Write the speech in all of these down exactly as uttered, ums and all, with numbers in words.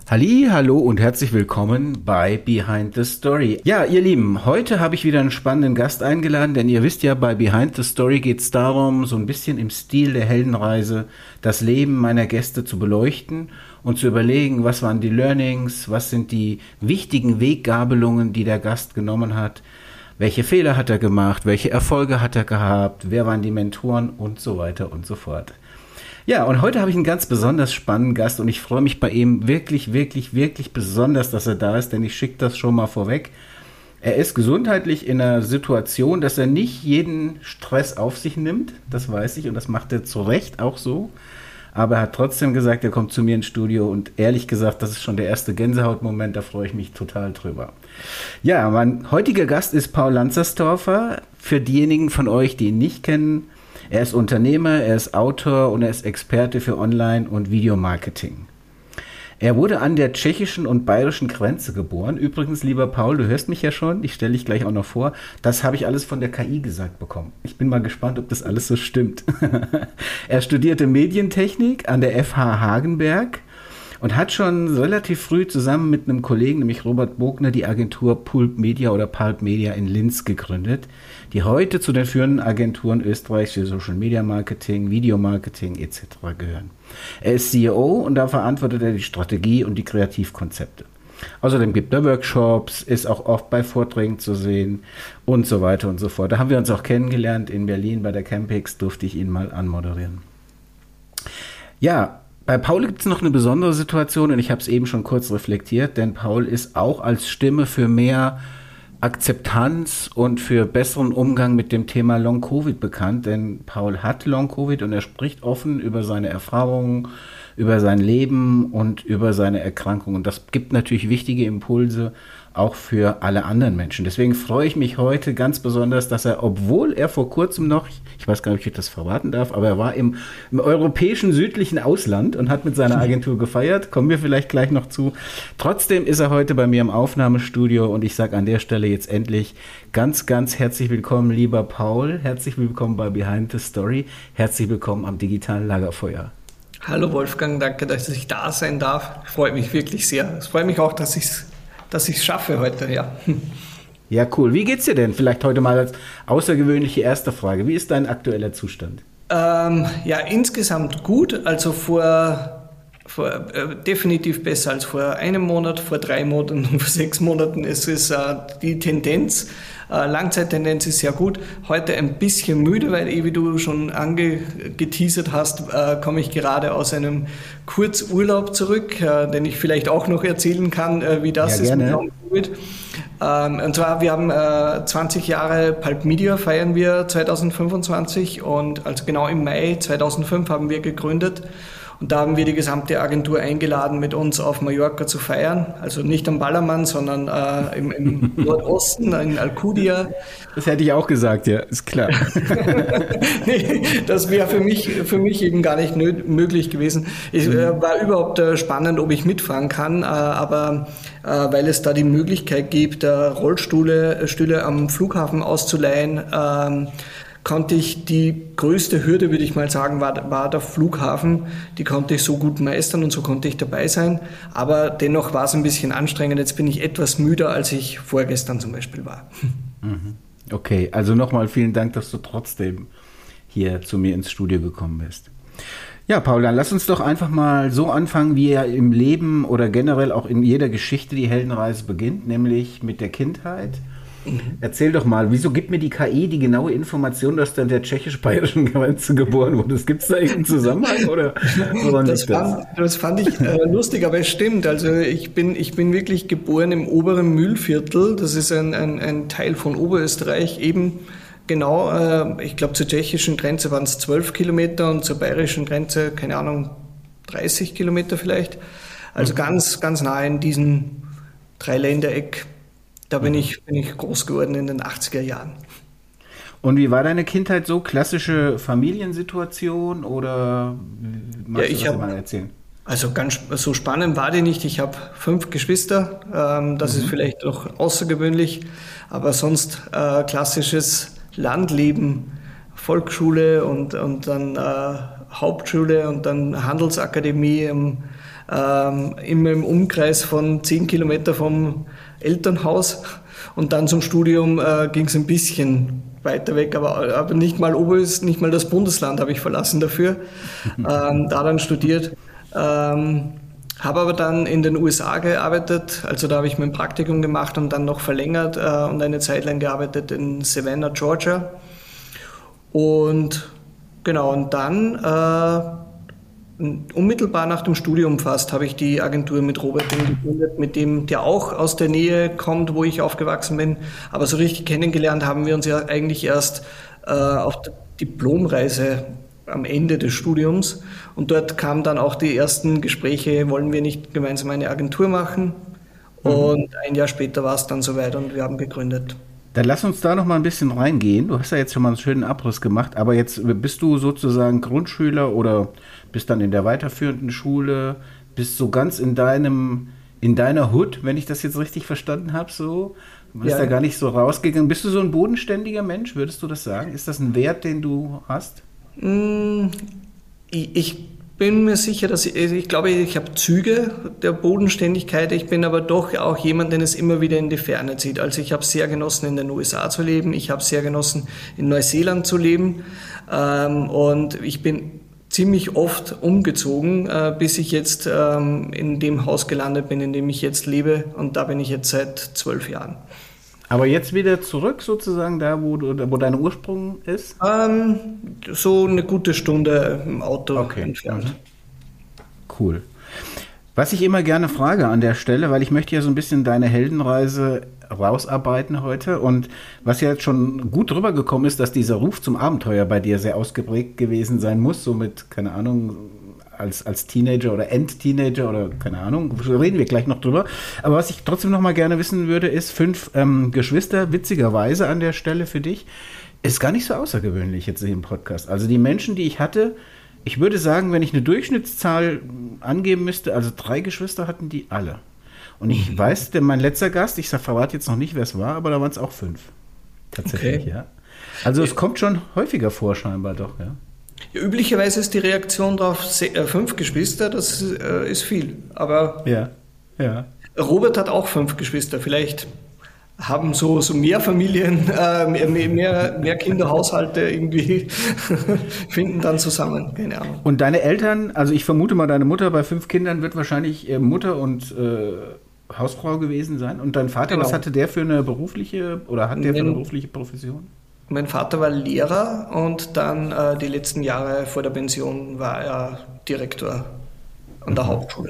Halli, hallo und herzlich willkommen bei Behind the Story. Ja, ihr Lieben, heute habe ich wieder einen spannenden Gast eingeladen, denn ihr wisst ja, bei Behind the Story geht es darum, so ein bisschen im Stil der Heldenreise das Leben meiner Gäste zu beleuchten und zu überlegen, was waren die Learnings, was sind die wichtigen Weggabelungen, die der Gast genommen hat, welche Fehler hat er gemacht, welche Erfolge hat er gehabt, wer waren die Mentoren und so weiter und so fort. Ja, und heute habe ich einen ganz besonders spannenden Gast und ich freue mich bei ihm wirklich, wirklich, wirklich besonders, dass er da ist, denn ich schicke das schon mal vorweg. Er ist gesundheitlich in einer Situation, dass er nicht jeden Stress auf sich nimmt, das weiß ich und das macht er zu Recht auch so. Aber er hat trotzdem gesagt, er kommt zu mir ins Studio und ehrlich gesagt, das ist schon der erste Gänsehautmoment, da freue ich mich total drüber. Ja, mein heutiger Gast ist Paul Lanzersdorfer. Für diejenigen von euch, die ihn nicht kennen, er ist Unternehmer, er ist Autor und er ist Experte für Online- und Videomarketing. Er wurde an der tschechischen und bayerischen Grenze geboren. Übrigens, lieber Paul, du hörst mich ja schon, ich stelle dich gleich auch noch vor. Das habe ich alles von der K I gesagt bekommen. Ich bin mal gespannt, ob das alles so stimmt. Er studierte Medientechnik an der F H Hagenberg und hat schon relativ früh zusammen mit einem Kollegen, nämlich Robert Bogner, die Agentur Pulp Media oder Pulp Media in Linz gegründet, die heute zu den führenden Agenturen Österreichs für Social Media Marketing, Videomarketing et cetera gehören. Er ist C E O und da verantwortet er die Strategie und die Kreativkonzepte. Außerdem gibt er Workshops, ist auch oft bei Vorträgen zu sehen und so weiter und so fort. Da haben wir uns auch kennengelernt in Berlin bei der Campix, durfte ich ihn mal anmoderieren. Ja, bei Paul gibt es noch eine besondere Situation und ich habe es eben schon kurz reflektiert, denn Paul ist auch als Stimme für mehr Akzeptanz und für besseren Umgang mit dem Thema Long-Covid bekannt, denn Paul hat Long-Covid und er spricht offen über seine Erfahrungen, über sein Leben und über seine Erkrankung und das gibt natürlich wichtige Impulse auch für alle anderen Menschen. Deswegen freue ich mich heute ganz besonders, dass er, obwohl er vor kurzem noch, ich weiß gar nicht, ob ich das verraten darf, aber er war im, im europäischen südlichen Ausland und hat mit seiner Agentur gefeiert, kommen wir vielleicht gleich noch zu. Trotzdem ist er heute bei mir im Aufnahmestudio und ich sage an der Stelle jetzt endlich ganz, ganz herzlich willkommen, lieber Paul, herzlich willkommen bei Behind the Story, herzlich willkommen am digitalen Lagerfeuer. Hallo Wolfgang, danke, dass ich da sein darf. Freut mich wirklich sehr. Es freut mich auch, dass ich es dass ich es schaffe heute, ja. Ja, cool. Wie geht's dir denn? Vielleicht heute mal als außergewöhnliche erste Frage. Wie ist dein aktueller Zustand? Ähm, ja, insgesamt gut. Also vor, vor äh, definitiv besser als vor einem Monat, vor drei Monaten und vor sechs Monaten. Es ist äh, die Tendenz, äh, Langzeittendenz ist sehr gut. Heute ein bisschen müde, weil, wie du schon angeteasert hast, äh, komme ich gerade aus einem Kurzurlaub zurück, äh, den ich vielleicht auch noch erzählen kann, äh, wie das ja, ist gerne. mit Long-Covid. Ähm, und zwar, wir haben äh, zwanzig Jahre Pulp Media feiern wir zwanzig fünfundzwanzig und also genau im Mai zweitausendfünf haben wir gegründet. Und da haben wir die gesamte Agentur eingeladen, mit uns auf Mallorca zu feiern. Also nicht am Ballermann, sondern äh, im, im Nordosten, in Alcudia. Das hätte ich auch gesagt, ja, ist klar. Nee, das wäre für mich, für mich eben gar nicht nö- möglich gewesen. Es äh, war überhaupt äh, spannend, ob ich mitfahren kann, äh, aber äh, weil es da die Möglichkeit gibt, äh, Rollstühle Stühle am Flughafen auszuleihen, äh, konnte ich die größte Hürde, würde ich mal sagen, war, war der Flughafen. Die konnte ich so gut meistern und so konnte ich dabei sein. Aber dennoch war es ein bisschen anstrengend. Jetzt bin ich etwas müder, als ich vorgestern zum Beispiel war. Okay, also nochmal vielen Dank, dass du trotzdem hier zu mir ins Studio gekommen bist. Ja, Paul, dann lass uns doch einfach mal so anfangen, wie ja im Leben oder generell auch in jeder Geschichte die Heldenreise beginnt, nämlich mit der Kindheit. Erzähl doch mal, wieso gibt mir die K I die genaue Information, dass du an der tschechisch-bayerischen Grenze geboren wurdest? Gibt es da irgendeinen Zusammenhang oder woran das, liegt das? fand, das fand ich äh, lustig, aber es stimmt. Also ich bin, ich bin wirklich geboren im oberen Mühlviertel. Das ist ein, ein, ein Teil von Oberösterreich. Eben genau, äh, ich glaube zur tschechischen Grenze waren es zwölf Kilometer und zur bayerischen Grenze, keine Ahnung, dreißig Kilometer vielleicht. Also mhm. ganz, ganz nah in diesem Dreiländereck. Da bin ich, bin ich groß geworden in den achtziger Jahren. Und wie war deine Kindheit so? Klassische Familiensituation oder magst ja, ich du das hab, mal erzählen? Also ganz so spannend war die nicht. Ich habe fünf Geschwister. Ähm, das mhm. ist vielleicht auch außergewöhnlich. Aber sonst äh, klassisches Landleben, Volksschule und, und dann äh, Hauptschule und dann Handelsakademie im ähm, immer im Umkreis von zehn Kilometer vom Elternhaus. Und dann zum Studium äh, ging es ein bisschen weiter weg, aber, aber nicht mal Oberösterreich, nicht mal das Bundesland habe ich verlassen dafür. ähm, da dann studiert. Ähm, habe aber dann in den U S A gearbeitet, also da habe ich mein Praktikum gemacht und dann noch verlängert äh, und eine Zeit lang gearbeitet in Savannah, Georgia. Und genau, und dann äh, unmittelbar nach dem Studium fast habe ich die Agentur mit Robert gegründet, mit dem, der auch aus der Nähe kommt, wo ich aufgewachsen bin. Aber so richtig kennengelernt haben wir uns ja eigentlich erst äh, auf der Diplomreise am Ende des Studiums. Und dort kamen dann auch die ersten Gespräche, wollen wir nicht gemeinsam eine Agentur machen? Mhm. Und ein Jahr später war es dann soweit und wir haben gegründet. Dann lass uns da noch mal ein bisschen reingehen. Du hast ja jetzt schon mal einen schönen Abriss gemacht, aber jetzt bist du sozusagen Grundschüler oder bist dann in der weiterführenden Schule, bist so ganz in deinem, in deiner Hood, wenn ich das jetzt richtig verstanden habe, so. Du bist ja. da gar nicht so rausgegangen. Bist du so ein bodenständiger Mensch, würdest du das sagen? Ist das ein Wert, den du hast? Ich bin mir sicher, dass ich, ich glaube, ich habe Züge der Bodenständigkeit. Ich bin aber doch auch jemand, den es immer wieder in die Ferne zieht. Also ich habe sehr genossen, in den U S A zu leben. Ich habe sehr genossen, in Neuseeland zu leben. Und ich bin ziemlich oft umgezogen, bis ich jetzt in dem Haus gelandet bin, in dem ich jetzt lebe. Und da bin ich jetzt seit zwölf Jahren. Aber jetzt wieder zurück sozusagen da, wo, du, wo dein Ursprung ist? Ähm, so eine gute Stunde im Auto okay. entfernt. Mhm. Cool. Was ich immer gerne frage an der Stelle, weil ich möchte ja so ein bisschen deine Heldenreise rausarbeiten heute und was ja jetzt schon gut rübergekommen ist, dass dieser Ruf zum Abenteuer bei dir sehr ausgeprägt gewesen sein muss, so mit, keine Ahnung, als, als Teenager oder End-Teenager oder keine Ahnung, reden wir gleich noch drüber. Aber was ich trotzdem noch mal gerne wissen würde, ist fünf ähm, Geschwister, witzigerweise an der Stelle für dich, ist gar nicht so außergewöhnlich jetzt hier im Podcast. Also die Menschen, die ich hatte, ich würde sagen, wenn ich eine Durchschnittszahl angeben müsste, also drei Geschwister hatten die alle. Und ich mhm. weiß, denn mein letzter Gast, ich verrate jetzt noch nicht, wer es war, aber da waren es auch fünf. Tatsächlich, okay. ja. Also es kommt schon häufiger vor, scheinbar doch, ja. Ja, üblicherweise ist die Reaktion darauf, fünf Geschwister, das äh, ist viel. Aber ja, ja. Robert hat auch fünf Geschwister. Vielleicht haben so, so mehr Familien, äh, mehr, mehr, mehr Kinderhaushalte irgendwie finden dann zusammen. Keine Ahnung. Und deine Eltern, also ich vermute mal, deine Mutter bei fünf Kindern wird wahrscheinlich äh, Mutter und äh, Hausfrau gewesen sein. Und dein Vater, genau. was hatte der für eine berufliche oder hat der für eine berufliche Profession? Mein Vater war Lehrer und dann äh, die letzten Jahre vor der Pension war er Direktor an der mhm. Hauptschule.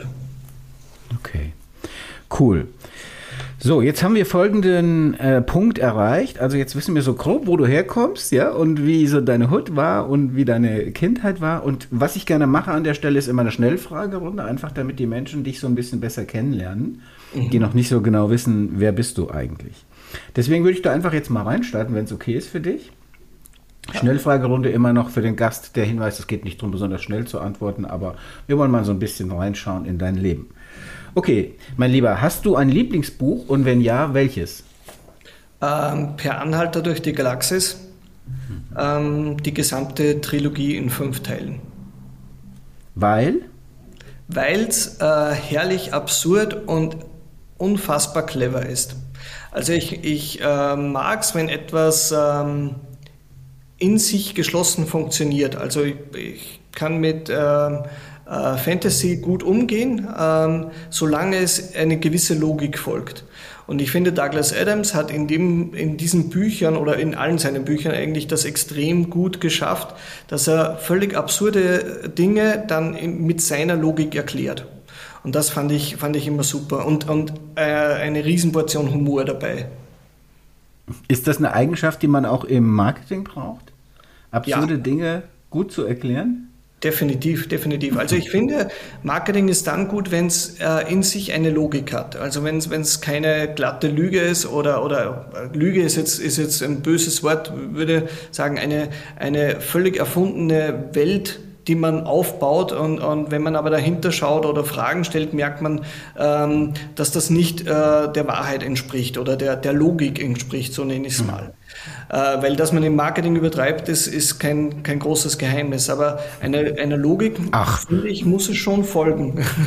Okay, cool. So, jetzt haben wir folgenden äh, Punkt erreicht. Also jetzt wissen wir so grob, wo du herkommst, ja, und wie so deine Hut war und wie deine Kindheit war. Und was ich gerne mache an der Stelle ist immer eine Schnellfragerunde, einfach damit die Menschen dich so ein bisschen besser kennenlernen, mhm. die noch nicht so genau wissen, wer bist du eigentlich. Deswegen würde ich da einfach jetzt mal reinstarten, wenn es okay ist für dich. Ja. Schnellfragerunde immer noch für den Gast. Der Hinweis, es geht nicht darum, besonders schnell zu antworten, aber wir wollen mal so ein bisschen reinschauen in dein Leben. Okay, mein Lieber, hast du ein Lieblingsbuch und wenn ja, welches? Ähm, Per Anhalter durch die Galaxis. Mhm. Ähm, die gesamte Trilogie in fünf Teilen. Weil? Weil es äh, herrlich absurd und unfassbar clever ist. Also ich, ich äh, mag es, wenn etwas ähm, in sich geschlossen funktioniert. Also ich, ich kann mit äh, äh, Fantasy gut umgehen, ähm, solange es eine gewisse Logik folgt. Und ich finde, Douglas Adams hat in, dem, in diesen Büchern oder in allen seinen Büchern eigentlich das extrem gut geschafft, dass er völlig absurde Dinge dann mit seiner Logik erklärt. Und das fand ich, fand ich immer super. Und, und äh, eine Riesenportion Humor dabei. Ist das eine Eigenschaft, die man auch im Marketing braucht? Absurde ja. Dinge gut zu erklären? Definitiv, definitiv. Also ich finde, Marketing ist dann gut, wenn es äh, in sich eine Logik hat. Also wenn es keine glatte Lüge ist oder, oder Lüge ist jetzt, ist jetzt ein böses Wort, würde sagen, eine, eine völlig erfundene Welt, die man aufbaut und, und wenn man aber dahinter schaut oder Fragen stellt, merkt man, ähm, dass das nicht äh, der Wahrheit entspricht oder der, der Logik entspricht, so nenne ich es mal. Äh, weil dass man im Marketing übertreibt, ist, ist kein, kein großes Geheimnis, aber eine, eine Logik, Ach. finde ich, muss es schon folgen.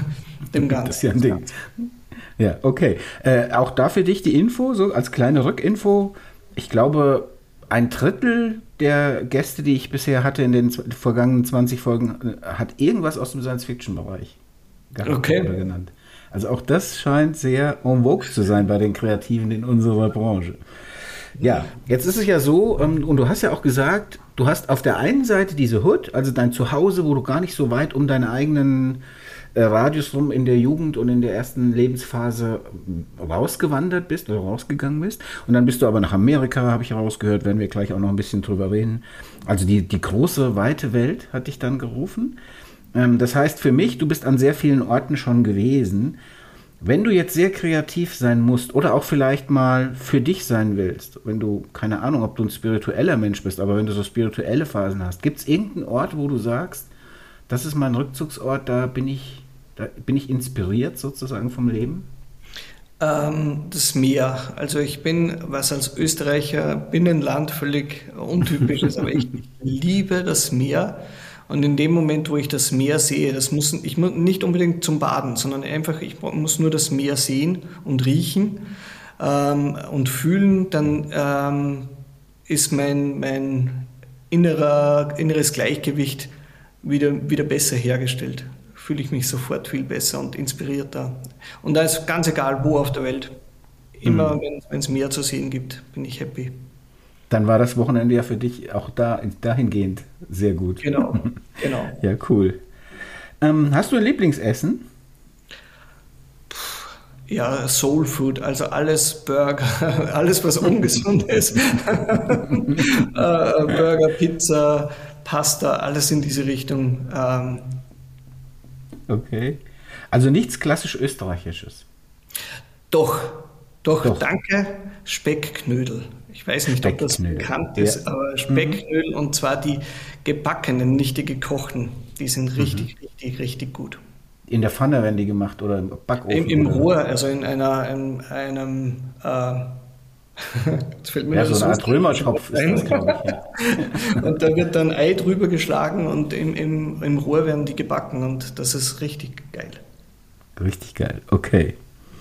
dem Ganzen. Das ist ja ein Ding. Ja, okay. Äh, auch da für dich die Info, so als kleine Rückinfo. Ich glaube, ein Drittel der Gäste, die ich bisher hatte in den z- vergangenen zwanzig Folgen, äh, hat irgendwas aus dem Science-Fiction-Bereich gehabt Okay. oder genannt. Also auch das scheint sehr en vogue zu sein bei den Kreativen in unserer Branche. Ja, jetzt ist es ja so, ähm, und du hast ja auch gesagt, du hast auf der einen Seite diese Hood, also dein Zuhause, wo du gar nicht so weit um deinen eigenen äh, Radius rum in der Jugend und in der ersten Lebensphase ähm, rausgewandert bist oder rausgegangen bist. Und dann bist du aber nach Amerika, habe ich rausgehört, werden wir gleich auch noch ein bisschen drüber reden. Also die, die große, weite Welt hat dich dann gerufen. Ähm, das heißt für mich, du bist an sehr vielen Orten schon gewesen. Wenn du jetzt sehr kreativ sein musst oder auch vielleicht mal für dich sein willst, wenn du, keine Ahnung, ob du ein spiritueller Mensch bist, aber wenn du so spirituelle Phasen hast, gibt es irgendeinen Ort, wo du sagst, das ist mein Rückzugsort, da bin ich, da bin ich inspiriert sozusagen vom Leben? Ähm, das Meer. Also ich bin, was als Österreicher Binnenland völlig untypisch ist, aber ich liebe das Meer. Und in dem Moment, wo ich das Meer sehe, das muss ich muss nicht unbedingt zum Baden, sondern einfach, ich muss nur das Meer sehen und riechen ähm, und fühlen, dann ähm, ist mein, mein innerer, inneres Gleichgewicht wieder, wieder besser hergestellt. Fühle ich mich sofort viel besser und inspirierter. Und da ist ganz egal, wo auf der Welt. Immer, Mhm. wenn es Meer zu sehen gibt, bin ich happy. Dann war das Wochenende ja für dich auch da, dahingehend sehr gut. Genau, genau. Ja, cool. Ähm, hast du ein Lieblingsessen? Ja, Soul Food, also alles Burger, alles was ungesund ist. äh, Burger, Pizza, Pasta, alles in diese Richtung. Ähm, Okay. Also nichts klassisch Österreichisches. doch, doch, Doch. danke, Speckknödel. Ich weiß nicht, ob das Speckknödel. bekannt Ja. ist, aber Speckknödel und zwar die gebackenen, nicht die gekochten, die sind richtig, richtig, richtig gut. In der Pfanne werden die gemacht oder im Backofen? Im, im oder? Rohr, also in einer, in einem, äh, jetzt fällt mir Ja, nur so das eine Art Römertopf ist ein. das, glaube ich. Ja. Und da wird dann Ei drüber geschlagen und im, im, im Rohr werden die gebacken und das ist richtig geil. Richtig geil. Okay.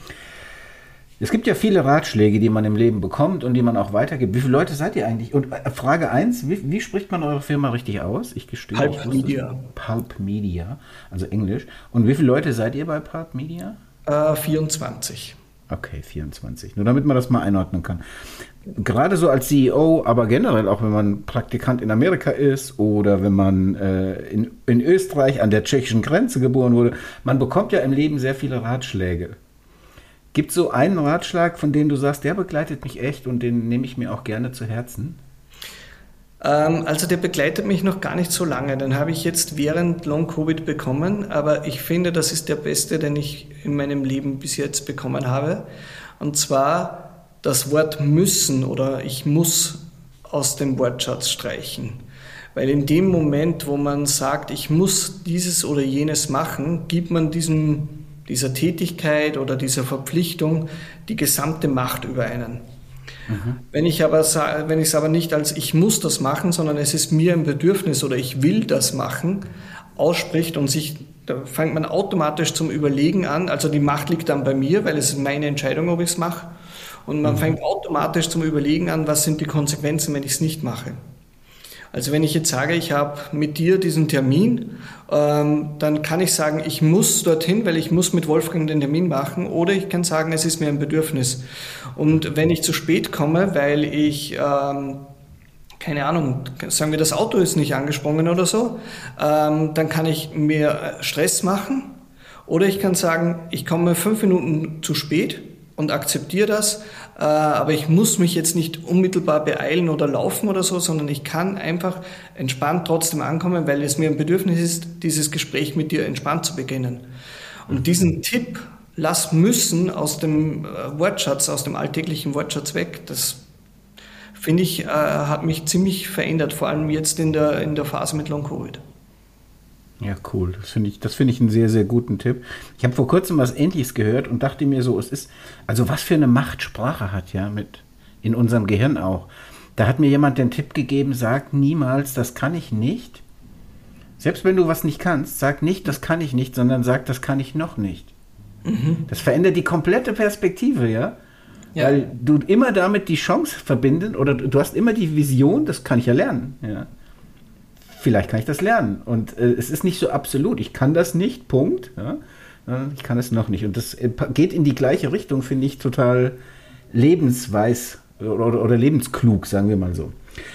Es gibt ja viele Ratschläge, die man im Leben bekommt und die man auch weitergibt. Wie viele Leute seid ihr eigentlich? Und äh, Frage eins, wie, wie spricht man eure Firma richtig aus? Ich gestehe. Pulp ich wusste es. Media. Pulp Media, also Englisch. Und wie viele Leute seid ihr bei Pulp Media? Äh, vierundzwanzig. Okay, vierundzwanzig. Nur damit man das mal einordnen kann. Gerade so als C E O, aber generell auch wenn man Praktikant in Amerika ist oder wenn man äh, in, in Österreich an der tschechischen Grenze geboren wurde, man bekommt ja im Leben sehr viele Ratschläge. Gibt es so einen Ratschlag, von dem du sagst, der begleitet mich echt und den nehme ich mir auch gerne zu Herzen? Ähm, also der begleitet mich noch gar nicht so lange. Den habe ich jetzt während Long-Covid bekommen, aber ich finde, das ist der beste, den ich in meinem Leben bis jetzt bekommen habe. Und zwar das Wort müssen oder ich muss aus dem Wortschatz streichen. Weil in dem Moment, wo man sagt, ich muss dieses oder jenes machen, gibt man diesem, dieser Tätigkeit oder dieser Verpflichtung die gesamte Macht über einen. Wenn ich aber sa- wenn ich es aber nicht als ich muss das machen, sondern es ist mir ein Bedürfnis oder ich will das machen, ausspricht und sich, da fängt man automatisch zum Überlegen an, also die Macht liegt dann bei mir, weil es ist meine Entscheidung, ob ich es mache. Und man fängt automatisch zum Überlegen an, was sind die Konsequenzen, wenn ich es nicht mache. Also wenn ich jetzt sage, ich habe mit dir diesen Termin, ähm, dann kann ich sagen, ich muss dorthin, weil ich muss mit Wolfgang den Termin machen, oder ich kann sagen, es ist mir ein Bedürfnis. Und wenn ich zu spät komme, weil ich, ähm, keine Ahnung, sagen wir, das Auto ist nicht angesprungen oder so, ähm, dann kann ich mir Stress machen, oder ich kann sagen, ich komme fünf Minuten zu spät und akzeptiere das, äh, aber ich muss mich jetzt nicht unmittelbar beeilen oder laufen oder so, sondern ich kann einfach entspannt trotzdem ankommen, weil es mir ein Bedürfnis ist, dieses Gespräch mit dir entspannt zu beginnen. Und diesen Tipp, lass müssen aus dem äh, Wortschatz, aus dem alltäglichen Wortschatz weg, das finde ich, äh, hat mich ziemlich verändert, vor allem jetzt in der, in der Phase mit Long-Covid. Ja, cool. Das finde ich, das finde ich einen sehr, sehr guten Tipp. Ich habe vor kurzem was Ähnliches gehört und dachte mir so, es ist, also was für eine Macht Sprache hat, ja, mit in unserem Gehirn auch. Da hat mir jemand den Tipp gegeben, sag niemals, das kann ich nicht. Selbst wenn du was nicht kannst, sag nicht, das kann ich nicht, sondern sag, das kann ich noch nicht. Mhm. Das verändert die komplette Perspektive, ja. Ja. Weil du immer damit die Chance verbinden oder du hast immer die Vision, das kann ich ja lernen. Ja. Vielleicht kann ich das lernen. Und äh, es ist nicht so absolut. Ich kann das nicht, Punkt. Ja. Ich kann es noch nicht. Und das äh, geht in die gleiche Richtung, finde ich total lebensweis oder, oder, oder lebensklug, sagen wir mal so.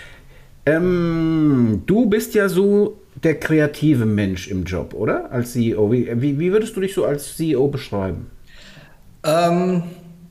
Ähm, du bist ja so der kreative Mensch im Job, oder? Als C E O. Wie, wie, wie würdest du dich so als C E O beschreiben? Ähm,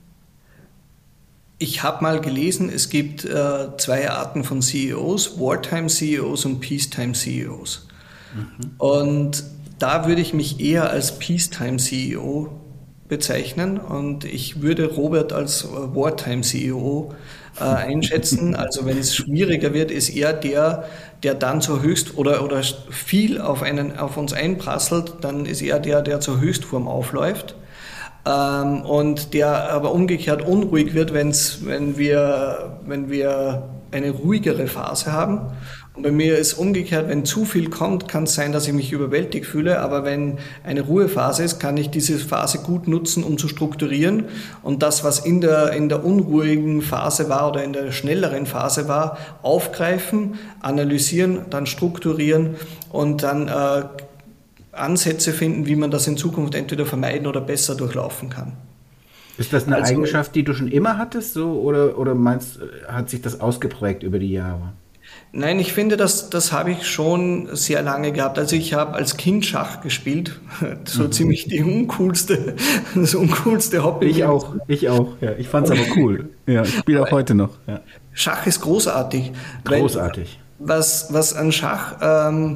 ich habe mal gelesen, es gibt äh, zwei Arten von C E Os, Wartime-C E Os und Peacetime-C E Os. Mhm. Und da würde ich mich eher als Peacetime-C E O bezeichnen und ich würde Robert als Wartime-C E O äh, einschätzen. Also wenn es schwieriger wird, ist er der, der dann zur Höchst- oder, oder viel auf, einen, auf uns einprasselt, dann ist er der, der zur Höchstform aufläuft. Ähm, und der aber umgekehrt unruhig wird, wenn's, wenn wir, wenn wir eine ruhigere Phase haben. Und bei mir ist umgekehrt, wenn zu viel kommt, kann es sein, dass ich mich überwältigt fühle, aber wenn eine Ruhephase ist, kann ich diese Phase gut nutzen, um zu strukturieren und das, was in der, in der unruhigen Phase war oder in der schnelleren Phase war, aufgreifen, analysieren, dann strukturieren und dann äh, Ansätze finden, wie man das in Zukunft entweder vermeiden oder besser durchlaufen kann. Ist das eine Also, Eigenschaft, die du schon immer hattest, so, oder, oder meinst, hat sich das ausgeprägt über die Jahre? Nein, ich finde, das, das habe ich schon sehr lange gehabt. Also ich habe als Kind Schach gespielt, so mhm. ziemlich die uncoolste, das uncoolste Hobby. Ich auch, ich auch. Ja, ich fand es aber cool. Ja, ich spiele auch heute noch. Ja. Schach ist großartig. Großartig. Weil, was, was an Schach ähm,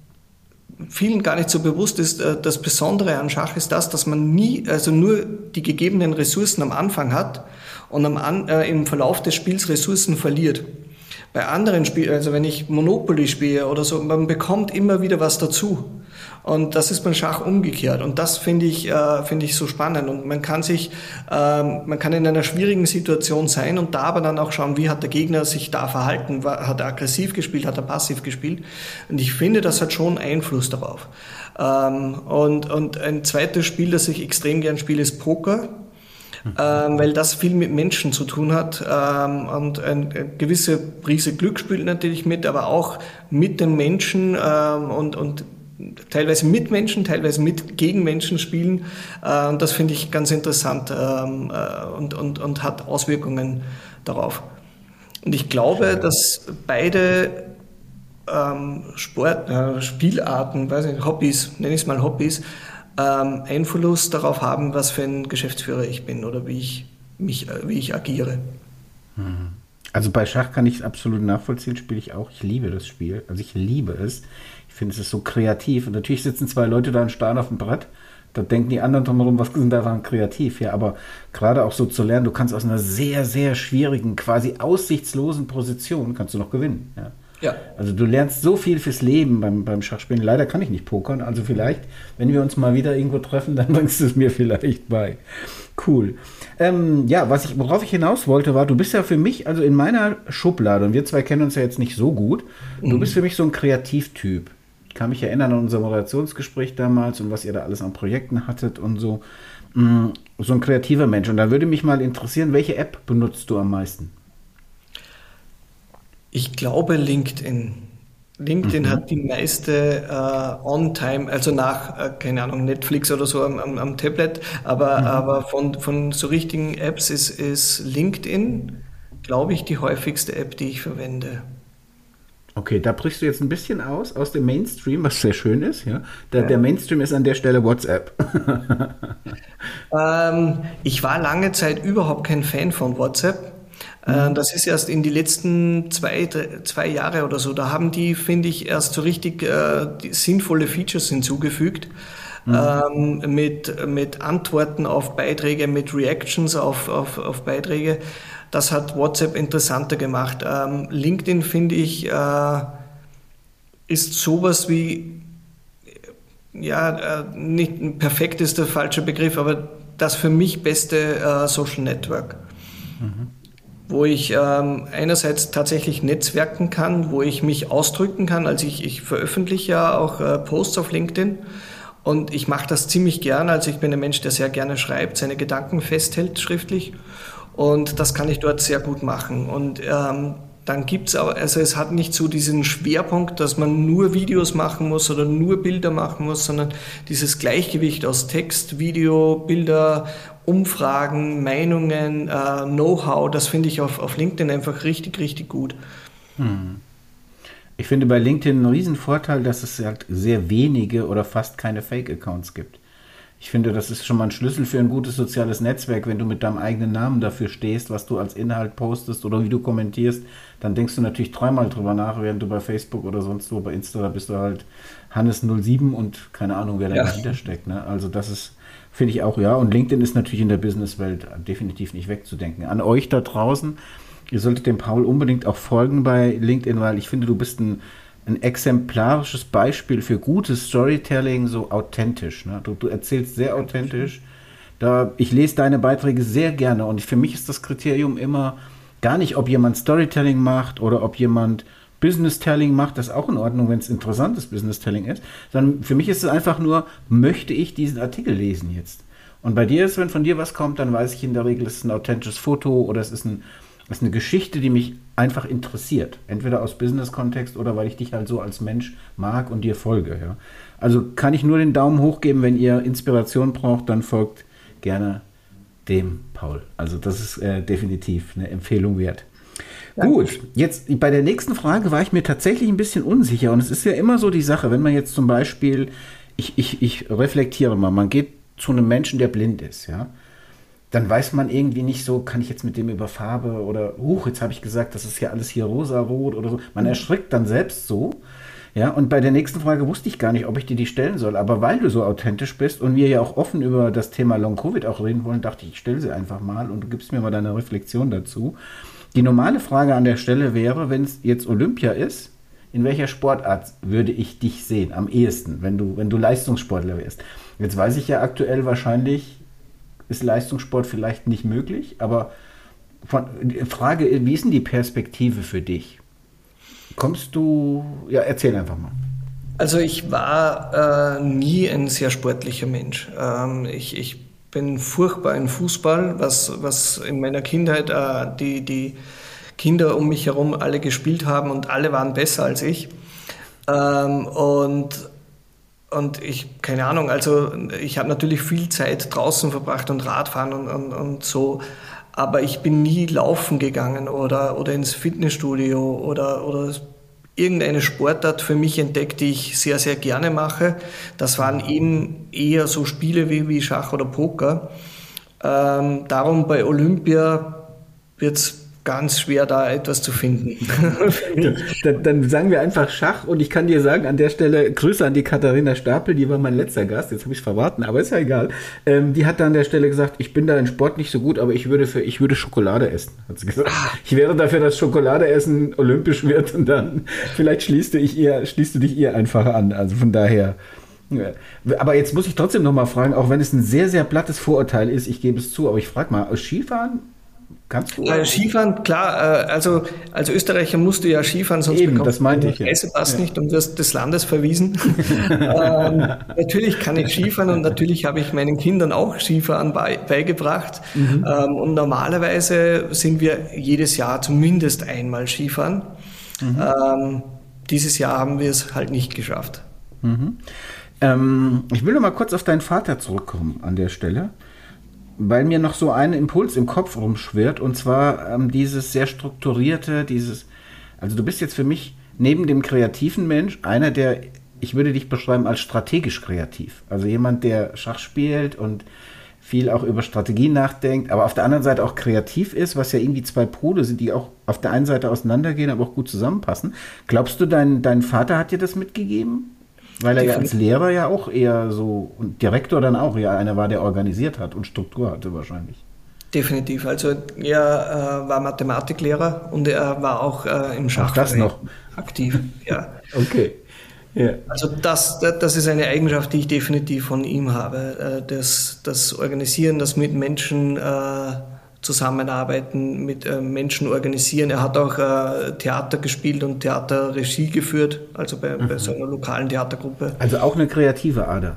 vielen gar nicht so bewusst ist, das Besondere an Schach ist das, dass man nie, also nur die gegebenen Ressourcen am Anfang hat und am An, äh, im Verlauf des Spiels Ressourcen verliert. Bei anderen Spielen, also wenn ich Monopoly spiele oder so, man bekommt immer wieder was dazu. Und das ist beim Schach umgekehrt. Und das finde ich, äh, finde ich so spannend. Und man kann sich, ähm, man kann in einer schwierigen Situation sein und da aber dann auch schauen, wie hat der Gegner sich da verhalten? Hat er aggressiv gespielt? Hat er passiv gespielt? Und ich finde, das hat schon Einfluss darauf. Ähm, und, und ein zweites Spiel, das ich extrem gern spiele, ist Poker. Ähm, weil das viel mit Menschen zu tun hat ähm, und eine gewisse Prise Glück spielt natürlich mit, aber auch mit den Menschen ähm, und, und teilweise mit Menschen, teilweise mit gegen Menschen spielen. Äh, und das finde ich ganz interessant ähm, äh, und, und, und hat Auswirkungen darauf. Und ich glaube, dass beide ähm, Sport, äh, Spielarten, weiß nicht, Hobbys, nenne ich es mal Hobbys, ähm, Einfluss darauf haben, was für ein Geschäftsführer ich bin oder wie ich mich, wie ich agiere. Also bei Schach kann ich es absolut nachvollziehen, spiele ich auch. Ich liebe das Spiel. Also ich liebe es. Ich finde, es ist so kreativ. Und natürlich sitzen zwei Leute da und starren auf dem Brett. Da denken die anderen drumherum, was sind daran kreativ? Ja, aber gerade auch so zu lernen, du kannst aus einer sehr, sehr schwierigen, quasi aussichtslosen Position, kannst du noch gewinnen. Ja. Ja. Also du lernst so viel fürs Leben beim, beim Schachspielen. Leider kann ich nicht pokern, also vielleicht, wenn wir uns mal wieder irgendwo treffen, dann bringst du es mir vielleicht bei. Cool. Ähm, ja, was ich, worauf ich hinaus wollte, war, du bist ja für mich, also in meiner Schublade, und wir zwei kennen uns ja jetzt nicht so gut, mhm. du bist für mich so ein Kreativtyp. Ich kann mich erinnern an unser Moderationsgespräch damals und was ihr da alles an Projekten hattet und so. So ein kreativer Mensch. Und da würde mich mal interessieren, welche App benutzt du am meisten? Ich glaube LinkedIn. LinkedIn mhm. hat die meiste äh, On-Time, also nach, äh, keine Ahnung, Netflix oder so am, am, am Tablet, aber, mhm. aber von, von so richtigen Apps ist, ist LinkedIn, glaube ich, die häufigste App, die ich verwende. Okay, da brichst du jetzt ein bisschen aus, aus dem Mainstream, was sehr schön ist. Ja? Der, ja. der Mainstream ist an der Stelle WhatsApp. ähm, ich war lange Zeit überhaupt kein Fan von WhatsApp. Das ist erst in die letzten zwei, zwei Jahre oder so, da haben die, finde ich, erst so richtig äh, sinnvolle Features hinzugefügt, mhm. ähm, mit, mit Antworten auf Beiträge, mit Reactions auf, auf, auf Beiträge. Das hat WhatsApp interessanter gemacht. Ähm, LinkedIn, finde ich, äh, ist sowas wie, ja, äh, nicht perfekt ist der falsche Begriff, aber das für mich beste äh, Social Network. Mhm. Wo ich ähm, einerseits tatsächlich netzwerken kann, wo ich mich ausdrücken kann. Also ich, ich veröffentliche ja auch äh, Posts auf LinkedIn Und ich mache das ziemlich gern. Also ich bin ein Mensch, der sehr gerne schreibt, seine Gedanken festhält schriftlich. Und das kann ich dort sehr gut machen. Und ähm, dann gibt's aber, also es hat nicht so diesen Schwerpunkt, dass man nur Videos machen muss oder nur Bilder machen muss, sondern dieses Gleichgewicht aus Text, Video, Bilder, Umfragen, Meinungen, äh, Know-how, das finde ich auf, auf LinkedIn einfach richtig, richtig gut. Hm. Ich finde bei LinkedIn einen riesen Vorteil, dass es halt sehr wenige oder fast keine Fake-Accounts gibt. Ich finde, das ist schon mal ein Schlüssel für ein gutes soziales Netzwerk, wenn du mit deinem eigenen Namen dafür stehst, was du als Inhalt postest oder wie du kommentierst, dann denkst du natürlich dreimal drüber nach, während du bei Facebook oder sonst wo, bei Insta, da bist du halt Hannes null sieben und keine Ahnung, wer da Ja. dahinter steckt. Ne? Also das ist, finde ich auch, ja, und LinkedIn ist natürlich in der Businesswelt definitiv nicht wegzudenken. An euch da draußen, ihr solltet dem Paul unbedingt auch folgen bei LinkedIn, weil ich finde, du bist ein ein exemplarisches Beispiel für gutes Storytelling, so authentisch. Ne? Du, du erzählst sehr authentisch. Da, ich lese deine Beiträge sehr gerne und für mich ist das Kriterium immer gar nicht, ob jemand Storytelling macht oder ob jemand Business-Telling macht. Das ist auch in Ordnung, wenn es interessantes Business-Telling ist. Sondern für mich ist es einfach nur, möchte ich diesen Artikel lesen jetzt? Und bei dir ist, wenn von dir was kommt, dann weiß ich in der Regel, es ist ein authentisches Foto oder es ist ein Das ist eine Geschichte, die mich einfach interessiert. Entweder aus Business-Kontext oder weil ich dich halt so als Mensch mag und dir folge. Ja. Also kann ich nur den Daumen hoch geben, wenn ihr Inspiration braucht, dann folgt gerne dem Paul. Also das ist äh, definitiv eine Empfehlung wert. Danke. Gut, jetzt bei der nächsten Frage war ich mir tatsächlich ein bisschen unsicher. Und es ist ja immer so die Sache, wenn man jetzt zum Beispiel, ich, ich, ich reflektiere mal, man geht zu einem Menschen, der blind ist, ja. Dann weiß man irgendwie nicht so, kann ich jetzt mit dem über Farbe oder, huch, jetzt habe ich gesagt, das ist ja alles hier rosa-rot oder so. Man erschrickt dann selbst so. Ja, und bei der nächsten Frage wusste ich gar nicht, ob ich dir die stellen soll. Aber weil du so authentisch bist und wir ja auch offen über das Thema Long-Covid auch reden wollen, dachte ich, ich stelle sie einfach mal und du gibst mir mal deine Reflexion dazu. Die normale Frage an der Stelle wäre, wenn es jetzt Olympia ist, in welcher Sportart würde ich dich sehen am ehesten, wenn du, wenn du Leistungssportler wärst? Jetzt weiß ich ja aktuell wahrscheinlich, ist Leistungssport vielleicht nicht möglich, aber von, Frage, wie ist denn die Perspektive für dich? Kommst du, ja, erzähl einfach mal. Also ich war äh, nie ein sehr sportlicher Mensch. Ähm, ich, ich bin furchtbar in Fußball, was, was in meiner Kindheit äh, die, die Kinder um mich herum alle gespielt haben und alle waren besser als ich. Ähm, und Und ich, keine Ahnung, also ich habe natürlich viel Zeit draußen verbracht und Radfahren und, und, und so, aber ich bin nie laufen gegangen oder, oder ins Fitnessstudio oder, oder irgendeine Sportart für mich entdeckt, die ich sehr, sehr gerne mache. Das waren eben eher so Spiele wie, wie Schach oder Poker. Ähm, darum bei Olympia wird es ganz schwer, da etwas zu finden. dann, dann sagen wir einfach Schach und ich kann dir sagen, an der Stelle Grüße an die Katharina Stapel, die war mein letzter Gast, jetzt habe ich es verraten, aber ist ja egal. Ähm, die hat dann an der Stelle gesagt, ich bin da in Sport nicht so gut, aber ich würde für ich würde Schokolade essen, hat sie gesagt. Ich wäre dafür, dass Schokolade essen olympisch wird und dann vielleicht schließt du, ich ihr, schließt du dich ihr einfach an. Also von daher. Ja. Aber jetzt muss ich trotzdem nochmal fragen, auch wenn es ein sehr, sehr plattes Vorurteil ist, ich gebe es zu, aber ich frage mal, Skifahren? Kannst du? Äh, Skifahren, klar, äh, also als Österreicher musst du ja Skifahren, sonst Eben, bekommst das meinte ich, du den Reisepass ja. nicht und wirst des Landes verwiesen. ähm, natürlich kann ich Skifahren und natürlich habe ich meinen Kindern auch Skifahren bei, beigebracht. Mhm. Ähm, und normalerweise sind wir jedes Jahr zumindest einmal Skifahren. Mhm. Ähm, dieses Jahr haben wir es halt nicht geschafft. Mhm. Ähm, ich will noch mal kurz auf deinen Vater zurückkommen an der Stelle, weil mir noch so ein Impuls im Kopf rumschwirrt, und zwar ähm, dieses sehr strukturierte, dieses, also du bist jetzt für mich neben dem kreativen Mensch einer, der, ich würde dich beschreiben als strategisch kreativ, also jemand, der Schach spielt und viel auch über Strategien nachdenkt, aber auf der anderen Seite auch kreativ ist, was ja irgendwie zwei Pole sind, die auch auf der einen Seite auseinandergehen, aber auch gut zusammenpassen. Glaubst du, dein, dein Vater hat dir das mitgegeben? Weil er ja als Lehrer ja auch eher so, und Direktor dann auch ja einer war, der organisiert hat und Struktur hatte wahrscheinlich. Definitiv. Also er äh, war Mathematiklehrer und er war auch äh, im Schachverein aktiv. Ja. Okay. Ja. Also das, das ist eine Eigenschaft, die ich definitiv von ihm habe. Das, das Organisieren, das mit Menschen äh, zusammenarbeiten, mit äh, Menschen organisieren. Er hat auch äh, Theater gespielt und Theaterregie geführt, also bei, mhm. bei so einer lokalen Theatergruppe. Also auch eine kreative Ader.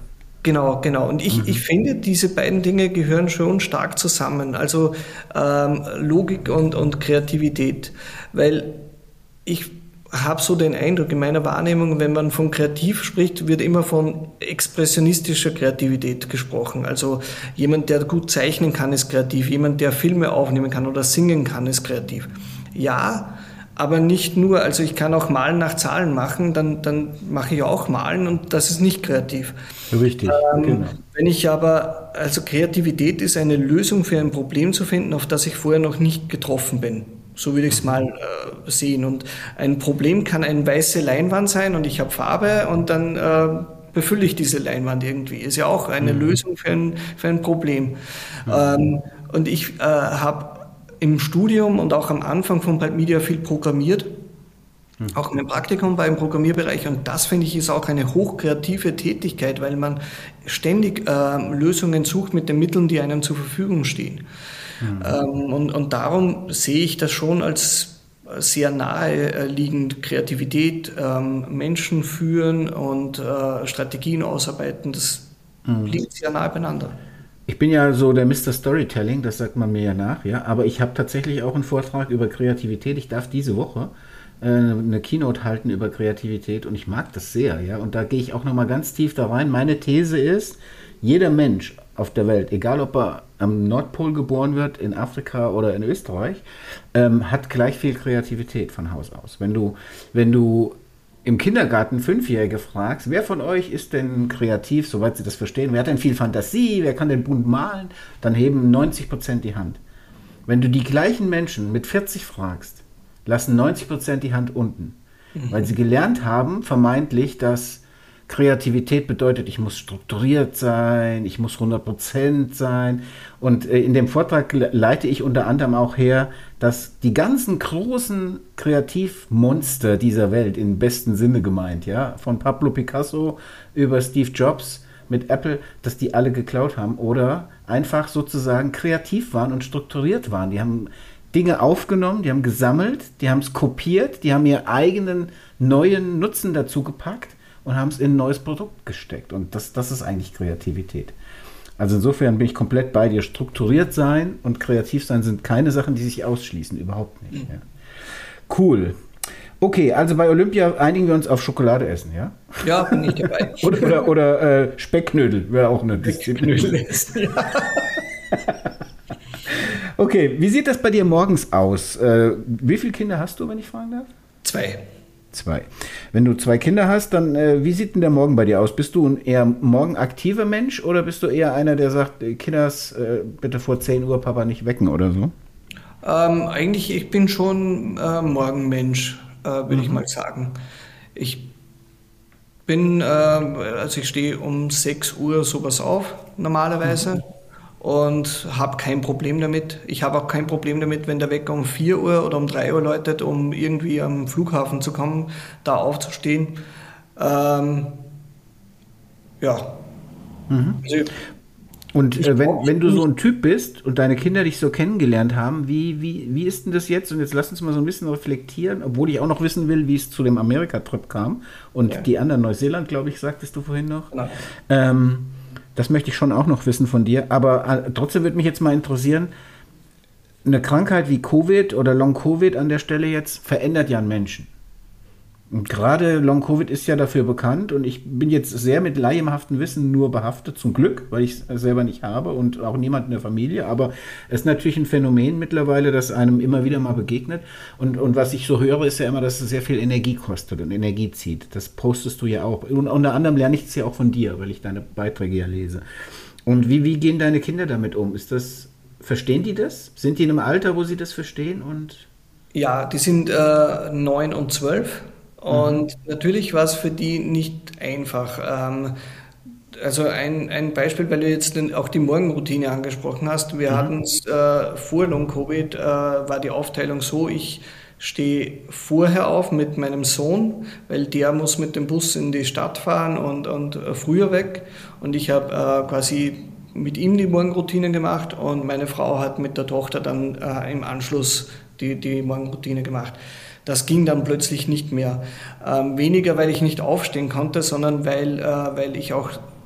Genau, genau. Und ich, Mhm. ich finde, diese beiden Dinge gehören schon stark zusammen. Also ähm, Logik und, und Kreativität. Weil ich habe so den Eindruck in meiner Wahrnehmung, wenn man von kreativ spricht, wird immer von expressionistischer Kreativität gesprochen. Also jemand, der gut zeichnen kann, ist kreativ. Jemand, der Filme aufnehmen kann oder singen kann, ist kreativ. Ja, aber nicht nur. Also ich kann auch Malen nach Zahlen machen, dann, dann mache ich auch Malen und das ist nicht kreativ. Richtig, Ähm, genau. wenn ich aber, also Kreativität ist eine Lösung für ein Problem zu finden, auf das ich vorher noch nicht getroffen bin. So würde ich es mal äh, sehen. Und ein Problem kann eine weiße Leinwand sein und ich habe Farbe und dann äh, befülle ich diese Leinwand irgendwie. Ist ja auch eine Mhm. Lösung für ein, für ein Problem. Mhm. Ähm, und ich äh, habe im Studium und auch am Anfang von Byte Media viel programmiert. Mhm. Auch mein Praktikum war im Programmierbereich und das finde ich ist auch eine hochkreative Tätigkeit, weil man ständig äh, Lösungen sucht mit den Mitteln, die einem zur Verfügung stehen. Mhm. Ähm, und, und darum sehe ich das schon als sehr nahe äh, liegend Kreativität, ähm, Menschen führen und äh, Strategien ausarbeiten. Das Mhm. liegt sehr nahe beieinander. Ich bin ja so der Mister Storytelling, das sagt man mir ja nach, ja. Aber ich habe tatsächlich auch einen Vortrag über Kreativität. Ich darf diese Woche äh, eine Keynote halten über Kreativität und ich mag das sehr, ja. Und da gehe ich auch nochmal ganz tief da rein. Meine These ist, jeder Mensch auf der Welt, egal ob er am Nordpol geboren wird, in Afrika oder in Österreich, ähm, hat gleich viel Kreativität von Haus aus. Wenn du, wenn du im Kindergarten Fünfjährige fragst, wer von euch ist denn kreativ, soweit sie das verstehen, wer hat denn viel Fantasie, wer kann denn bunt malen, dann heben neunzig Prozent die Hand. Wenn du die gleichen Menschen mit vierzig fragst, lassen neunzig Prozent die Hand unten, weil sie gelernt haben, vermeintlich, dass Kreativität bedeutet, ich muss strukturiert sein, ich muss hundert Prozent sein. Und äh, in dem Vortrag le- leite ich unter anderem auch her, dass die ganzen großen Kreativmonster dieser Welt, im besten Sinne gemeint, ja, von Pablo Picasso über Steve Jobs mit Apple, dass die alle geklaut haben oder einfach sozusagen kreativ waren und strukturiert waren. Die haben Dinge aufgenommen, die haben gesammelt, die haben es kopiert, die haben ihren eigenen neuen Nutzen dazu gepackt und haben es in ein neues Produkt gesteckt. Und das, das ist eigentlich Kreativität. Also insofern bin ich komplett bei dir. Strukturiert sein und kreativ sein sind keine Sachen, die sich ausschließen. Überhaupt nicht. Ja. Cool. Okay, also bei Olympia einigen wir uns auf Schokolade essen, ja? Ja, bin ich dabei. Oder, oder, oder äh, Speckknödel wäre auch eine Disziplin. Ja. Okay, wie sieht das bei dir morgens aus? Äh, wie viele Kinder hast du, wenn ich fragen darf? Zwei. Zwei. Wenn du zwei Kinder hast, dann äh, wie sieht denn der Morgen bei dir aus? Bist du ein eher morgenaktiver Mensch oder bist du eher einer, der sagt, äh, Kinders, äh, bitte vor zehn Uhr Papa nicht wecken oder so? Ähm, eigentlich, ich bin schon äh, Morgenmensch, äh, würde ich Mhm. mal sagen. Ich bin, äh, also ich stehe um sechs Uhr sowas auf, normalerweise, und habe kein Problem damit. Ich habe auch kein Problem damit, wenn der Wecker um vier Uhr oder um drei Uhr läutet, um irgendwie am Flughafen zu kommen, da aufzustehen. Ähm, ja, Mhm. also Und ich äh, wenn, brauche wenn du so ein Typ bist und deine Kinder dich so kennengelernt haben, wie, wie, wie ist denn das jetzt? Und jetzt lass uns mal so ein bisschen reflektieren, obwohl ich auch noch wissen will, wie es zu dem Amerika-Trip kam und ja, die anderen Neuseeland, glaube ich, sagtest du vorhin noch. genau. Ähm, das möchte ich schon auch noch wissen von dir. Aber äh, trotzdem würde mich jetzt mal interessieren, eine Krankheit wie Covid oder Long-Covid an der Stelle jetzt verändert ja einen Menschen. Und gerade Long-Covid ist ja dafür bekannt und ich bin jetzt sehr mit laienhaftem Wissen nur behaftet, zum Glück, weil ich es selber nicht habe und auch niemand in der Familie, aber es ist natürlich ein Phänomen mittlerweile, das einem immer wieder mal begegnet und, und was ich so höre, ist ja immer, dass es sehr viel Energie kostet und Energie zieht. Das postest du ja auch. Und unter anderem lerne ich es ja auch von dir, weil ich deine Beiträge ja lese. Und wie, wie gehen deine Kinder damit um? Ist das, verstehen die das? Sind die in einem Alter, wo sie das verstehen? Und Ja, die sind äh, neun und zwölf mhm. und natürlich war es für die nicht einfach. Ähm, also ein, ein Beispiel, weil du jetzt den, auch die Morgenroutine angesprochen hast. Wir Mhm. hatten es äh, vor Long-Covid, äh, war die Aufteilung so, ich stehe vorher auf mit meinem Sohn, weil der muss mit dem Bus in die Stadt fahren und, und äh, früher weg. Und ich habe äh, quasi mit ihm die Morgenroutine gemacht und meine Frau hat mit der Tochter dann äh, im Anschluss die, die Morgenroutine gemacht. Das ging dann plötzlich nicht mehr. Ähm, weniger, weil ich nicht aufstehen konnte, sondern weil, äh, weil ich auch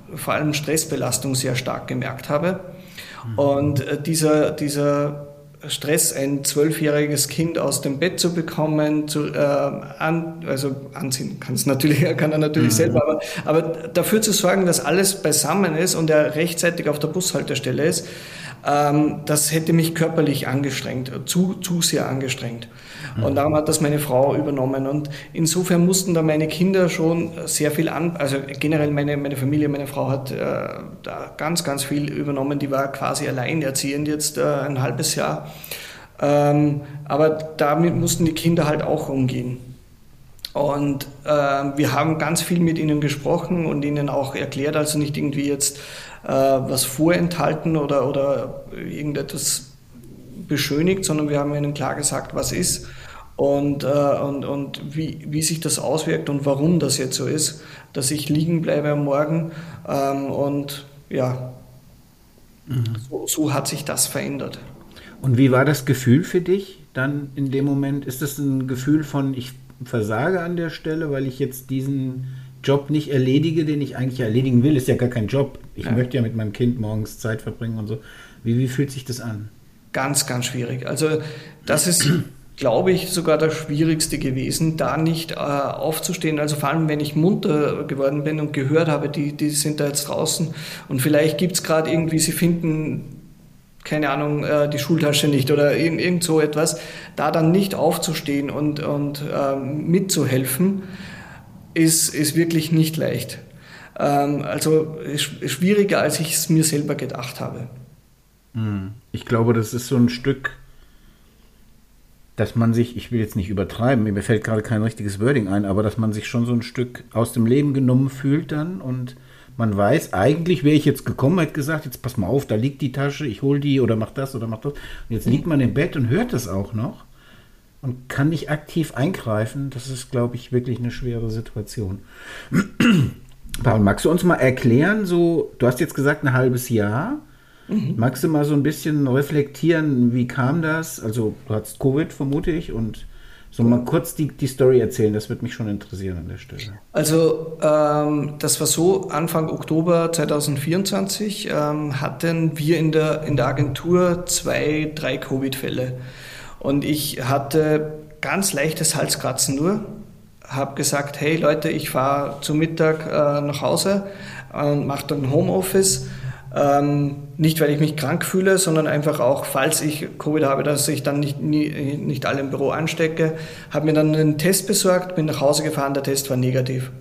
vor allem Stressbelastung sehr stark gemerkt habe. Und äh, dieser, dieser Stress, ein zwölfjähriges Kind aus dem Bett zu bekommen, zu, äh, an, also anziehen kann es natürlich, kann er natürlich mhm. selber, aber, aber dafür zu sorgen, dass alles beisammen ist und er rechtzeitig auf der Bushaltestelle ist, ähm, das hätte mich körperlich angestrengt, zu, zu sehr angestrengt. Mhm. Und darum hat das meine Frau übernommen. Und insofern mussten da meine Kinder schon sehr viel an, also generell meine, meine Familie, meine Frau hat äh, da ganz, ganz viel übernommen. Die war quasi alleinerziehend jetzt äh, ein halbes Jahr. Ähm, aber damit mussten die Kinder halt auch umgehen. Und äh, wir haben ganz viel mit ihnen gesprochen und ihnen auch erklärt, also nicht irgendwie jetzt äh, was vorenthalten oder, oder irgendetwas beschönigt, sondern wir haben ihnen klar gesagt, was ist und, äh, und, und wie, wie sich das auswirkt und warum das jetzt so ist, dass ich liegen bleibe am Morgen. Ähm, und ja, mhm. so, so hat sich das verändert. Und wie war das Gefühl für dich dann in dem Moment? Ist das ein Gefühl von, ich versage an der Stelle, weil ich jetzt diesen Job nicht erledige, den ich eigentlich erledigen will? Ist ja gar kein Job. Ich ja. möchte ja mit meinem Kind morgens Zeit verbringen und so. Wie, wie fühlt sich das an? Ganz, ganz schwierig. Also das ist, glaube ich, sogar das Schwierigste gewesen, da nicht äh, aufzustehen. Also vor allem, wenn ich munter geworden bin und gehört habe, die, die sind da jetzt draußen und vielleicht gibt es gerade irgendwie, sie finden keine Ahnung, die Schultasche nicht oder irgend, irgend so etwas, da dann nicht aufzustehen und, und ähm, mitzuhelfen, ist, ist wirklich nicht leicht. Ähm, also ist schwieriger, als ich es mir selber gedacht habe. Ich glaube, das ist so ein Stück, dass man sich, ich will jetzt nicht übertreiben, mir fällt gerade kein richtiges Wording ein, aber dass man sich schon so ein Stück aus dem Leben genommen fühlt dann und man weiß, eigentlich wäre ich jetzt gekommen, hätte gesagt, jetzt pass mal auf, da liegt die Tasche, ich hole die oder mach das oder mach das. Und jetzt liegt man im Bett und hört das auch noch und kann nicht aktiv eingreifen. Das ist, glaube ich, wirklich eine schwere Situation. Paul, magst du uns mal erklären, so, du hast jetzt gesagt ein halbes Jahr, mhm. magst du mal so ein bisschen reflektieren, wie kam das? Also du hattest Covid, vermute ich, und so mal kurz die, die Story erzählen, das wird mich schon interessieren an der Stelle. Also ähm, das war so, Anfang Oktober zwanzig vierundzwanzig ähm, hatten wir in der, in der Agentur zwei, drei Covid-Fälle. Und ich hatte ganz leichtes Halskratzen nur, habe gesagt, hey Leute, ich fahre zu Mittag äh, nach Hause und mache dann Homeoffice. Ähm, nicht, weil ich mich krank fühle, sondern einfach auch, falls ich Covid habe, dass ich dann nicht, nie, nicht alle im Büro anstecke. Habe mir dann einen Test besorgt, bin nach Hause gefahren, der Test war negativ.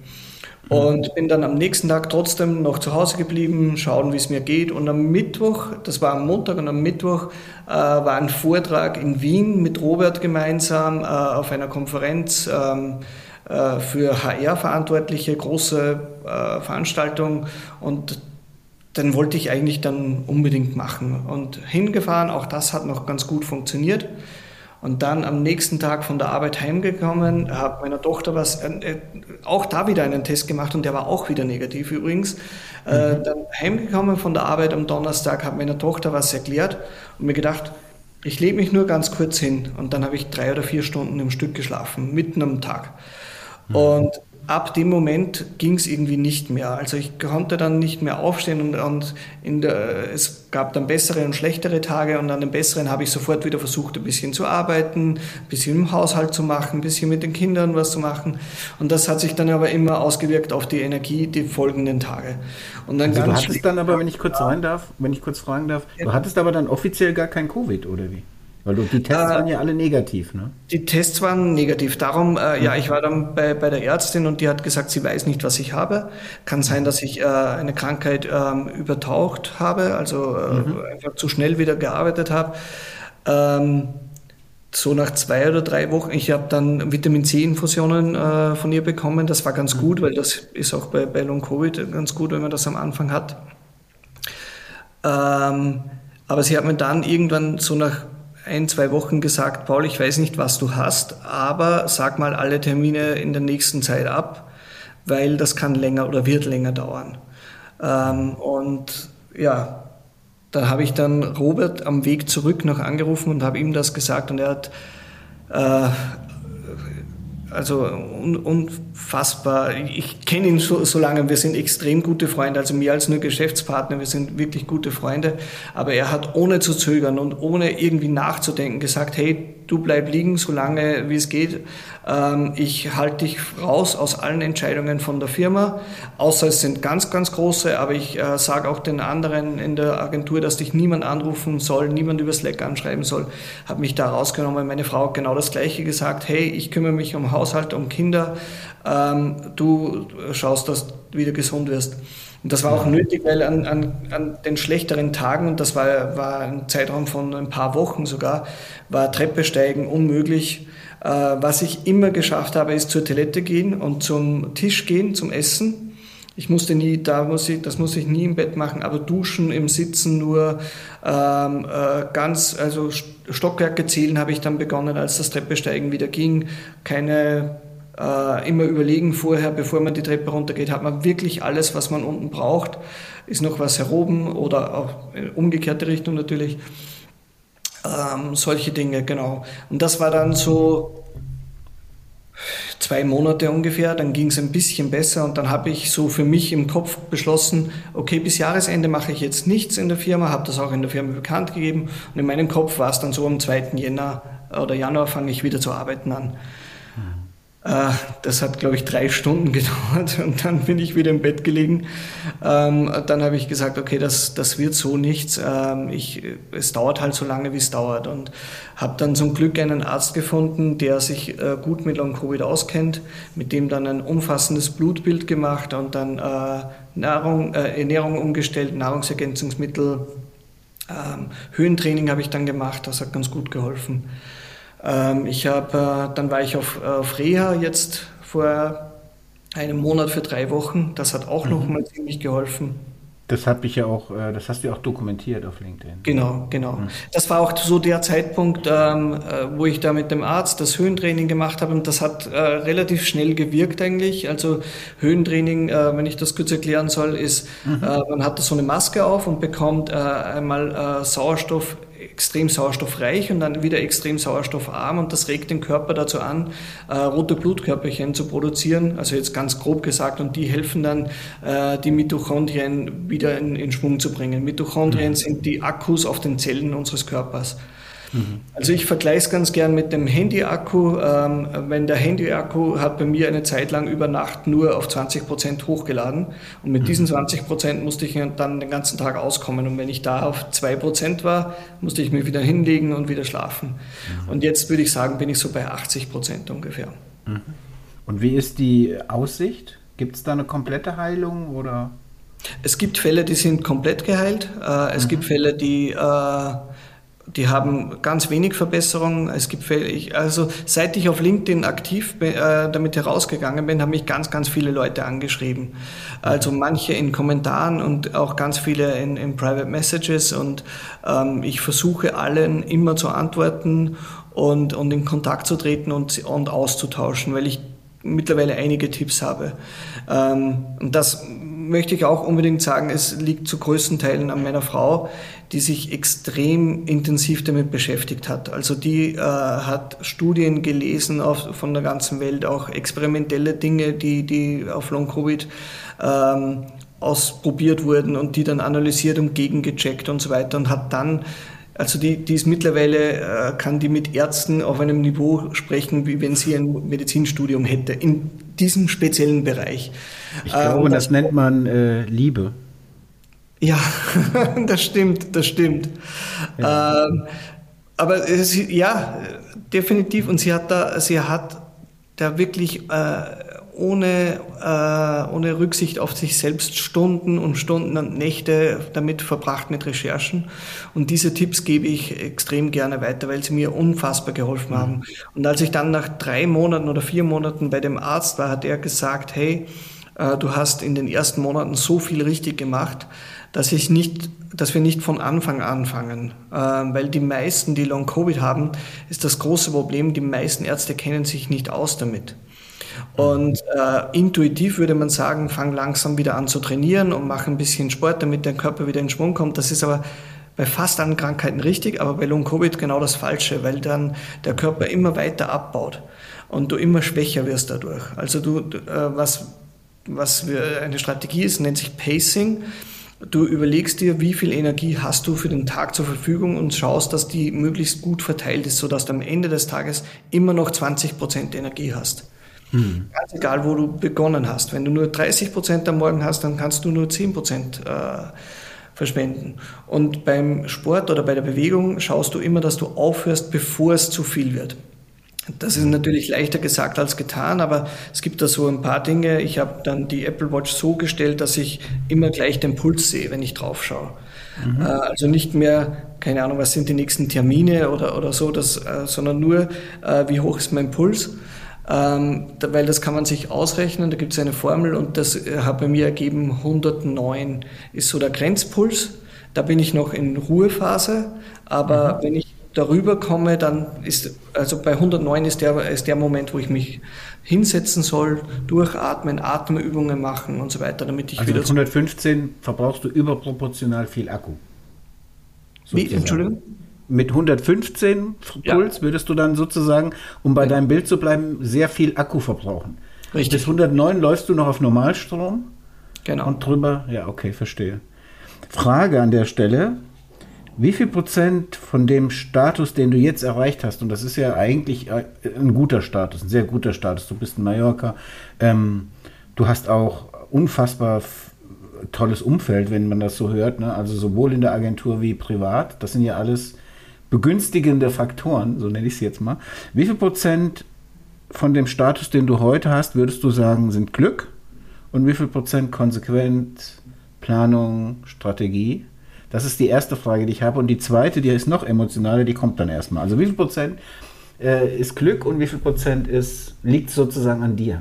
Und bin dann am nächsten Tag trotzdem noch zu Hause geblieben, schauen, wie es mir geht. Und am Mittwoch, das war am Montag und am Mittwoch, äh, war ein Vortrag in Wien mit Robert gemeinsam äh, auf einer Konferenz ähm, äh, für H R-Verantwortliche, große äh, Veranstaltung. Und den wollte ich eigentlich dann unbedingt machen. Und hingefahren, auch das hat noch ganz gut funktioniert. Und dann am nächsten Tag von der Arbeit heimgekommen, habe meiner Tochter was, äh, auch da wieder einen Test gemacht und der war auch wieder negativ übrigens. Mhm. Äh, dann heimgekommen von der Arbeit am Donnerstag, habe meiner Tochter was erklärt und mir gedacht, ich lege mich nur ganz kurz hin. Und dann habe ich drei oder vier Stunden im Stück geschlafen, mitten am Tag. Mhm. Und ab dem Moment ging es irgendwie nicht mehr. Also ich konnte dann nicht mehr aufstehen und, und in der, es gab dann bessere und schlechtere Tage und an den besseren habe ich sofort wieder versucht, ein bisschen zu arbeiten, ein bisschen im Haushalt zu machen, ein bisschen mit den Kindern was zu machen. Und das hat sich dann aber immer ausgewirkt auf die Energie die folgenden Tage. Und dann also ganz du hattest dann aber, wenn ich kurz rein darf, wenn ich kurz fragen darf, ja. du hattest aber dann offiziell gar kein Covid, oder wie? Weil die Tests äh, waren ja alle negativ, ne? Die Tests waren negativ. Darum, äh, mhm. ja, ich war dann bei, bei der Ärztin und die hat gesagt, sie weiß nicht, was ich habe. Kann sein, dass ich äh, eine Krankheit äh, übertaucht habe, also äh, mhm. einfach zu schnell wieder gearbeitet habe. Ähm, so nach zwei oder drei Wochen, ich habe dann Vitamin-C-Infusionen äh, von ihr bekommen. Das war ganz mhm. gut, weil das ist auch bei, bei Long-Covid ganz gut, wenn man das am Anfang hat. Ähm, aber sie hat mir dann irgendwann so nach ein, zwei Wochen gesagt, Paul, ich weiß nicht, was du hast, aber sag mal alle Termine in der nächsten Zeit ab, weil das kann länger oder wird länger dauern. Ähm, und ja, da habe ich dann Robert am Weg zurück noch angerufen und habe ihm das gesagt und er hat äh, also un, unfassbar. Ich kenne ihn so, so lange, wir sind extrem gute Freunde, also mehr als nur Geschäftspartner, wir sind wirklich gute Freunde. Aber er hat ohne zu zögern und ohne irgendwie nachzudenken gesagt, hey, du bleib liegen, so lange wie es geht. Ähm, ich halte dich raus aus allen Entscheidungen von der Firma, außer es sind ganz, ganz große, aber ich äh, sage auch den anderen in der Agentur, dass dich niemand anrufen soll, niemand über Slack anschreiben soll. Habe mich da rausgenommen. Meine Frau hat genau das Gleiche gesagt. Hey, ich kümmere mich um Haushalt, um Kinder. Ähm, du schaust, dass du wieder gesund wirst. Und das war auch nötig, weil an, an, an den schlechteren Tagen, und das war, war ein Zeitraum von ein paar Wochen sogar, war Treppesteigen unmöglich. Äh, was ich immer geschafft habe, ist zur Toilette gehen und zum Tisch gehen, zum Essen. Ich musste nie, da muss ich, das muss ich nie im Bett machen, aber duschen, im Sitzen nur ähm, äh, ganz, also Stockwerke zählen habe ich dann begonnen, als das Treppesteigen wieder ging. Keine Äh, immer überlegen vorher, bevor man die Treppe runtergeht, hat man wirklich alles, was man unten braucht, ist noch was heroben oder auch in umgekehrte Richtung natürlich. Ähm, solche Dinge, genau. Und das war dann so zwei Monate ungefähr, dann ging es ein bisschen besser und dann habe ich so für mich im Kopf beschlossen, okay, bis Jahresende mache ich jetzt nichts in der Firma, habe das auch in der Firma bekannt gegeben und in meinem Kopf war es dann so, am zweiten Jänner oder Januar fange ich wieder zu arbeiten an. Das hat, glaube ich, drei Stunden gedauert und dann bin ich wieder im Bett gelegen. Ähm, dann habe ich gesagt, okay, das, das wird so nichts. Ähm, ich, es dauert halt so lange, wie es dauert. Und habe dann zum Glück einen Arzt gefunden, der sich äh, gut mit Long-Covid auskennt, mit dem dann ein umfassendes Blutbild gemacht und dann äh, Nahrung, äh, Ernährung umgestellt, Nahrungsergänzungsmittel, ähm, Höhentraining habe ich dann gemacht, das hat ganz gut geholfen. Ich habe, dann war ich auf, auf Reha jetzt vor einem Monat für drei Wochen. Das hat auch mhm. nochmal ziemlich geholfen. Das habe ich ja auch, das hast du ja auch dokumentiert auf LinkedIn. Genau, genau. Mhm. Das war auch so der Zeitpunkt, wo ich da mit dem Arzt das Höhentraining gemacht habe und das hat relativ schnell gewirkt eigentlich. Also Höhentraining, wenn ich das kurz erklären soll, ist, mhm. man hat da so eine Maske auf und bekommt einmal Sauerstoff, extrem sauerstoffreich und dann wieder extrem sauerstoffarm und das regt den Körper dazu an, äh, rote Blutkörperchen zu produzieren, also jetzt ganz grob gesagt, und die helfen dann, äh, die Mitochondrien wieder in, in Schwung zu bringen. Mitochondrien mhm. sind die Akkus auf den Zellen unseres Körpers. Mhm. Also ich vergleiche es ganz gern mit dem Handy-Akku. Ähm, wenn der Handy-Akku hat bei mir eine Zeit lang über Nacht nur auf zwanzig Prozent hochgeladen und mit mhm. diesen zwanzig Prozent musste ich dann den ganzen Tag auskommen und wenn ich da auf zwei Prozent war, musste ich mich wieder hinlegen und wieder schlafen. Mhm. Und jetzt würde ich sagen, bin ich so bei achtzig Prozent ungefähr. Mhm. Und wie ist die Aussicht? Gibt es da eine komplette Heilung oder? Es gibt Fälle, die sind komplett geheilt. Äh, es mhm. gibt Fälle, die äh, Die haben ganz wenig Verbesserungen. Es gibt, also seit ich auf LinkedIn aktiv bin, äh, damit herausgegangen bin, haben mich ganz, ganz viele Leute angeschrieben. Also manche in Kommentaren und auch ganz viele in, in Private Messages. Und ähm, ich versuche allen immer zu antworten und, und in Kontakt zu treten und, und auszutauschen, weil ich mittlerweile einige Tipps habe. Ähm, und das möchte ich auch unbedingt sagen, es liegt zu größten Teilen an meiner Frau, die sich extrem intensiv damit beschäftigt hat. Also die äh, hat Studien gelesen auf, von der ganzen Welt, auch experimentelle Dinge, die, die auf Long-Covid ähm, ausprobiert wurden und die dann analysiert und gegengecheckt und so weiter und hat dann Also die, die ist mittlerweile, äh, kann die mit Ärzten auf einem Niveau sprechen, wie wenn sie ein Medizinstudium hätte, in diesem speziellen Bereich. Ich glaube, ähm, das, das nennt man äh, Liebe. Ja, das stimmt, das stimmt. Ja. Ähm, aber es, ja, definitiv. Und sie hat da, sie hat da wirklich äh, ohne, äh, ohne Rücksicht auf sich selbst Stunden und Stunden und Nächte damit verbracht mit Recherchen. Und diese Tipps gebe ich extrem gerne weiter, weil sie mir unfassbar geholfen mhm. haben. Und als ich dann nach drei Monaten oder vier Monaten bei dem Arzt war, hat er gesagt, hey, äh, du hast in den ersten Monaten so viel richtig gemacht, dass ich nicht, dass wir nicht von Anfang an anfangen. Äh, weil die meisten, die Long-Covid haben, ist das große Problem, die meisten Ärzte kennen sich nicht aus damit. Und äh, intuitiv würde man sagen, fang langsam wieder an zu trainieren und mach ein bisschen Sport, damit der Körper wieder in Schwung kommt. Das ist aber bei fast allen Krankheiten richtig, aber bei Long-Covid genau das Falsche, weil dann der Körper immer weiter abbaut. und du immer schwächer wirst dadurch. Also du, du äh, was, was eine Strategie ist, nennt sich Pacing. Du überlegst dir, wie viel Energie hast du für den Tag zur Verfügung und schaust, dass die möglichst gut verteilt ist, sodass du am Ende des Tages immer noch zwanzig Prozent Energie hast. Hm. Ganz egal, wo du begonnen hast. Wenn du nur dreißig Prozent am Morgen hast, dann kannst du nur zehn Prozent äh, verschwenden. Und beim Sport oder bei der Bewegung schaust du immer, dass du aufhörst, bevor es zu viel wird. Das ist natürlich leichter gesagt als getan, aber es gibt da so ein paar Dinge. Ich habe dann die Apple Watch so gestellt, dass ich immer gleich den Puls sehe, wenn ich drauf schaue. Mhm. Also nicht mehr, keine Ahnung, was sind die nächsten Termine oder, oder so, das, sondern nur, wie hoch ist mein Puls. Ähm, weil das kann man sich ausrechnen, da gibt es eine Formel und das hat bei mir ergeben, hundertneun ist so der Grenzpuls. Da bin ich noch in Ruhephase, aber mhm. wenn ich darüber komme, dann ist, also bei hundertneun ist der, ist der Moment, wo ich mich hinsetzen soll, durchatmen, Atemübungen machen und so weiter, damit ich also wieder... mit hundertfünfzehn verbrauchst du überproportional viel Akku. Sozusagen. Wie, Entschuldigung? Mit hundertfünfzehn Puls ja. würdest du dann sozusagen, um bei ja. deinem Bild zu bleiben, sehr viel Akku verbrauchen. Richtig. Bis hundertneun läufst du noch auf Normalstrom. Genau. Und drüber, ja, okay, verstehe. Frage an der Stelle: Wie viel Prozent von dem Status, den du jetzt erreicht hast, und das ist ja eigentlich ein guter Status, ein sehr guter Status, du bist in Mallorca, ähm, du hast auch unfassbar f- tolles Umfeld, wenn man das so hört, ne? Also sowohl in der Agentur wie privat, das sind ja alles begünstigende Faktoren, so nenne ich es jetzt mal. Wie viel Prozent von dem Status, den du heute hast, würdest du sagen, sind Glück? Und wie viel Prozent konsequent, Planung, Strategie? Das ist die erste Frage, die ich habe. Und die zweite, die ist noch emotionaler, die kommt dann erstmal. Also wie viel Prozent äh, ist Glück und wie viel Prozent ist, liegt sozusagen an dir?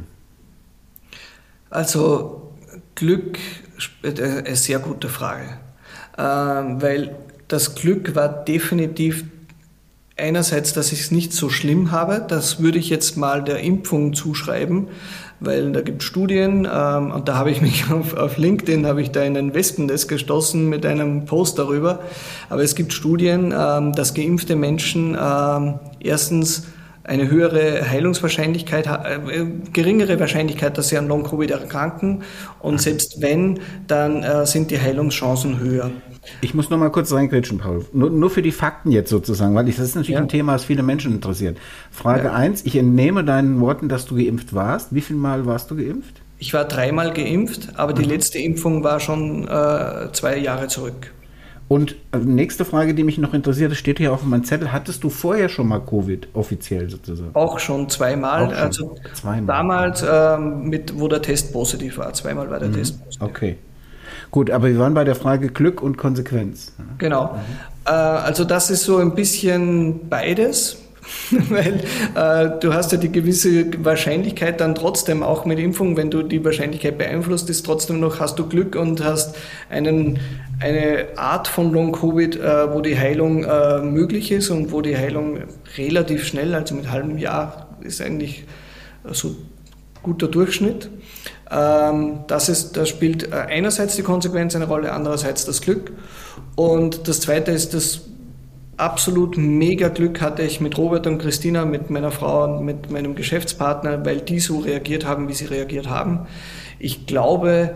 Also Glück ist eine sehr gute Frage. Ähm, weil das Glück war definitiv einerseits, dass ich es nicht so schlimm habe. Das würde ich jetzt mal der Impfung zuschreiben, weil da gibt es Studien ähm, und da habe ich mich auf, auf LinkedIn, habe ich da in ein Wespennest gestoßen mit einem Post darüber. Aber es gibt Studien, ähm, dass geimpfte Menschen ähm, erstens eine höhere Heilungswahrscheinlichkeit, äh, geringere Wahrscheinlichkeit, dass sie an Long-Covid erkranken und selbst wenn, dann äh, sind die Heilungschancen höher. Ich muss noch mal kurz reingrätschen, Paul. Nur, nur für die Fakten jetzt sozusagen, weil ich, das ist natürlich ja. ein Thema, das viele Menschen interessiert. Frage eins, ja. Ich entnehme deinen Worten, dass du geimpft warst. Wie viel Mal warst du geimpft? Ich war dreimal geimpft, aber die mhm. letzte Impfung war schon äh, zwei Jahre zurück. Und äh, nächste Frage, die mich noch interessiert, das steht hier auf meinem Zettel, hattest du vorher schon mal Covid offiziell sozusagen? Auch schon zweimal. Auch schon. Also zweimal. Damals, ähm, mit, wo der Test positiv war. Zweimal war der mhm. Test positiv. Okay. Gut, aber wir waren bei der Frage Glück und Konsequenz. Genau. Mhm. Äh, also das ist so ein bisschen beides, weil äh, du hast ja die gewisse Wahrscheinlichkeit dann trotzdem auch mit Impfung, wenn du die Wahrscheinlichkeit beeinflusst, ist trotzdem noch, hast du Glück und hast einen, eine Art von Long-Covid, äh, wo die Heilung äh, möglich ist und wo die Heilung relativ schnell, also mit halbem Jahr ist eigentlich so guter Durchschnitt. Das, ist, das spielt einerseits die Konsequenz eine Rolle, andererseits das Glück. Und das Zweite ist, das absolut mega Glück hatte ich mit Robert und Christina, mit meiner Frau und mit meinem Geschäftspartner, weil die so reagiert haben, wie sie reagiert haben. Ich glaube,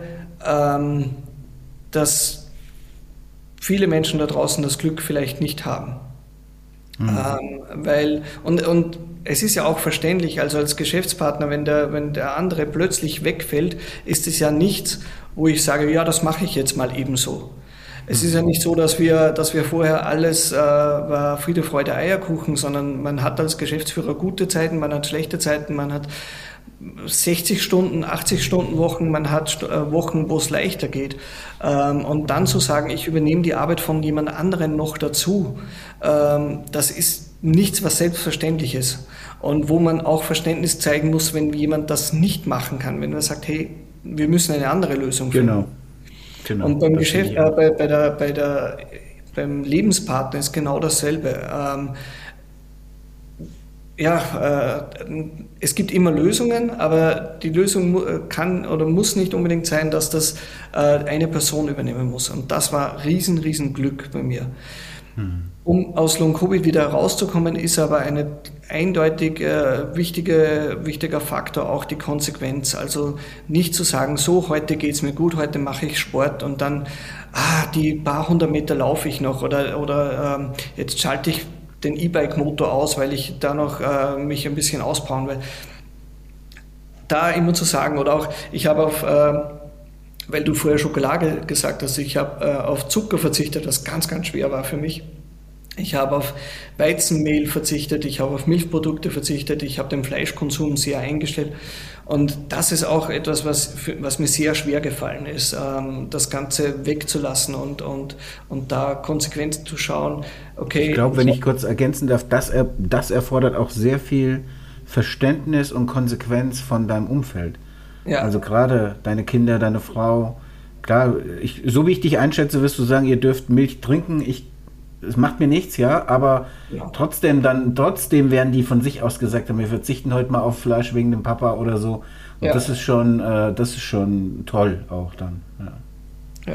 dass viele Menschen da draußen das Glück vielleicht nicht haben. Mhm. Ähm, weil, und, und es ist ja auch verständlich, also als Geschäftspartner, wenn der, wenn der andere plötzlich wegfällt, ist es ja nichts, wo ich sage, ja, das mache ich jetzt mal ebenso. Es ist ja nicht so, dass wir, dass wir vorher alles äh, war Friede, Freude, Eierkuchen, sondern man hat als Geschäftsführer gute Zeiten, man hat schlechte Zeiten, man hat sechzig Stunden, achtzig Stunden Wochen, man hat Wochen, wo es leichter geht. Und dann zu sagen, ich übernehme die Arbeit von jemand anderem noch dazu, das ist nichts, was selbstverständlich ist. Und wo man auch Verständnis zeigen muss, wenn jemand das nicht machen kann. Wenn man sagt, hey, wir müssen eine andere Lösung finden. Genau. Genau. Und beim Geschäft, äh, bei, bei der, bei der, beim Lebenspartner ist genau dasselbe. Ähm, Ja, äh, es gibt immer Lösungen, aber die Lösung kann oder muss nicht unbedingt sein, dass das äh, eine Person übernehmen muss. Und das war riesen, riesen Glück bei mir. Hm. Um aus Long-Covid wieder rauszukommen, ist aber ein eindeutig äh, wichtige, wichtiger Faktor auch die Konsequenz. Also nicht zu sagen, so, heute geht's mir gut, heute mache ich Sport und dann, ah, die paar hundert Meter laufe ich noch oder, oder ähm, jetzt schalte ich den E-Bike-Motor aus, weil ich da noch äh, mich ein bisschen auspowern will. Da immer zu sagen, oder auch, ich habe auf, äh, weil du vorher Schokolade gesagt hast, ich habe äh, auf Zucker verzichtet, was ganz, ganz schwer war für mich. Ich habe auf Weizenmehl verzichtet, ich habe auf Milchprodukte verzichtet, ich habe den Fleischkonsum sehr eingestellt. Und das ist auch etwas, was, was mir sehr schwer gefallen ist, ähm, das Ganze wegzulassen und, und, und da konsequent zu schauen. Okay, ich glaube, wenn ich kurz ergänzen darf, das, er, das erfordert auch sehr viel Verständnis und Konsequenz von deinem Umfeld. Ja. Also gerade deine Kinder, deine Frau. Klar, ich, so wie ich dich einschätze, wirst du sagen, ihr dürft Milch trinken. Ich Es macht mir nichts, ja, aber ja. trotzdem dann, trotzdem werden die von sich aus gesagt haben, wir verzichten heute mal auf Fleisch wegen dem Papa oder so. Und ja. das ist schon, äh, das ist schon toll auch dann. Ja. Ja.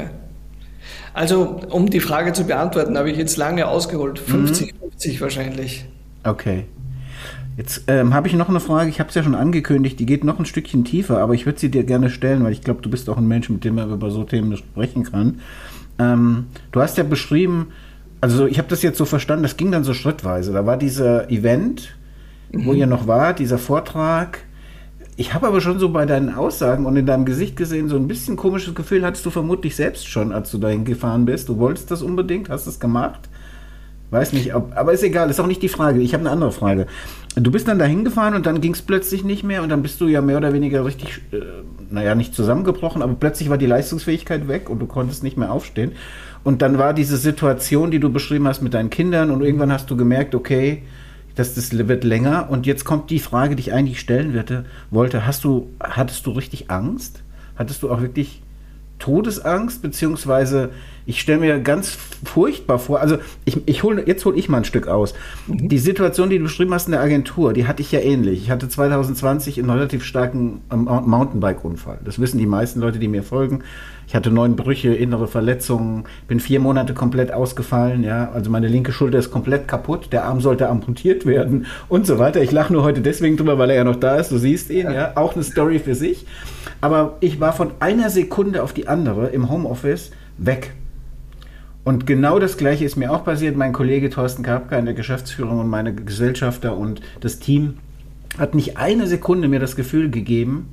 Also, um die Frage zu beantworten, habe ich jetzt lange ausgeholt. fünfzig fünfzig mhm. wahrscheinlich. Okay. Jetzt ähm, habe ich noch eine Frage, ich habe es ja schon angekündigt, die geht noch ein Stückchen tiefer, aber ich würde sie dir gerne stellen, weil ich glaube, du bist auch ein Mensch, mit dem man über so Themen sprechen kann. Ähm, du hast ja beschrieben, also ich habe das jetzt so verstanden, das ging dann so schrittweise. Da war dieser Event, mhm. wo ihr noch wart, dieser Vortrag. Ich habe aber schon so bei deinen Aussagen und in deinem Gesicht gesehen, so ein bisschen komisches Gefühl hattest du vermutlich selbst schon, als du dahin gefahren bist. Du wolltest das unbedingt, hast es gemacht. Weiß nicht, ob, aber ist egal, ist auch nicht die Frage. Ich habe eine andere Frage. Du bist dann dahin gefahren und dann ging es plötzlich nicht mehr und dann bist du ja mehr oder weniger richtig, äh, naja, nicht zusammengebrochen, aber plötzlich war die Leistungsfähigkeit weg und du konntest nicht mehr aufstehen. Und dann war diese Situation, die du beschrieben hast mit deinen Kindern und irgendwann hast du gemerkt, okay, das, das wird länger und jetzt kommt die Frage, die ich eigentlich stellen würde, wollte, hast du, hattest du richtig Angst? Hattest du auch wirklich Todesangst, beziehungsweise ich stelle mir ganz furchtbar vor, also ich, ich hol, jetzt hole ich mal ein Stück aus. Mhm. Die Situation, die du beschrieben hast in der Agentur, die hatte ich ja ähnlich. Ich hatte zwanzig zwanzig einen relativ starken Mountainbike-Unfall. Das wissen die meisten Leute, die mir folgen. Ich hatte neun Brüche, innere Verletzungen, bin vier Monate komplett ausgefallen, ja, also meine linke Schulter ist komplett kaputt, der Arm sollte amputiert werden und so weiter. Ich lache nur heute deswegen drüber, weil er ja noch da ist, du siehst ihn, ja, auch eine Story für sich. Aber ich war von einer Sekunde auf die andere im Homeoffice weg. Und genau das Gleiche ist mir auch passiert. Mein Kollege Thorsten Karpka in der Geschäftsführung und meine Gesellschafter und das Team hat nicht eine Sekunde mir das Gefühl gegeben,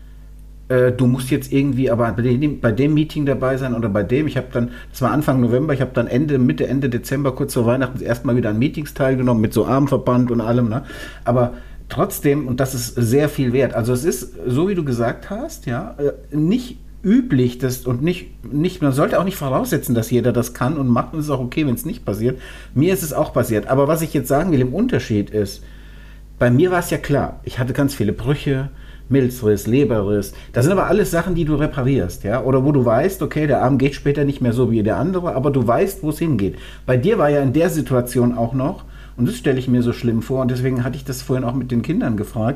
äh, du musst jetzt irgendwie aber bei dem, bei dem Meeting dabei sein oder bei dem. Ich habe dann, das war Anfang November, ich habe dann Ende, Mitte, Ende Dezember, kurz vor Weihnachten, erstmal wieder an Meetings teilgenommen, mit so Armverband und allem. Ne? Aber trotzdem, und das ist sehr viel wert, also es ist, so wie du gesagt hast, ja, nicht üblich, das und nicht, nicht, man sollte auch nicht voraussetzen, dass jeder das kann und macht, und es ist auch okay, wenn es nicht passiert. Mir ist es auch passiert. Aber was ich jetzt sagen will, im Unterschied ist, bei mir war es ja klar, ich hatte ganz viele Brüche, Milzriss, Leberriss, das sind aber alles Sachen, die du reparierst, ja, oder wo du weißt, okay, der Arm geht später nicht mehr so wie der andere, aber du weißt, wo es hingeht. Bei dir war ja in der Situation auch noch, und das stelle ich mir so schlimm vor, und deswegen hatte ich das vorhin auch mit den Kindern gefragt,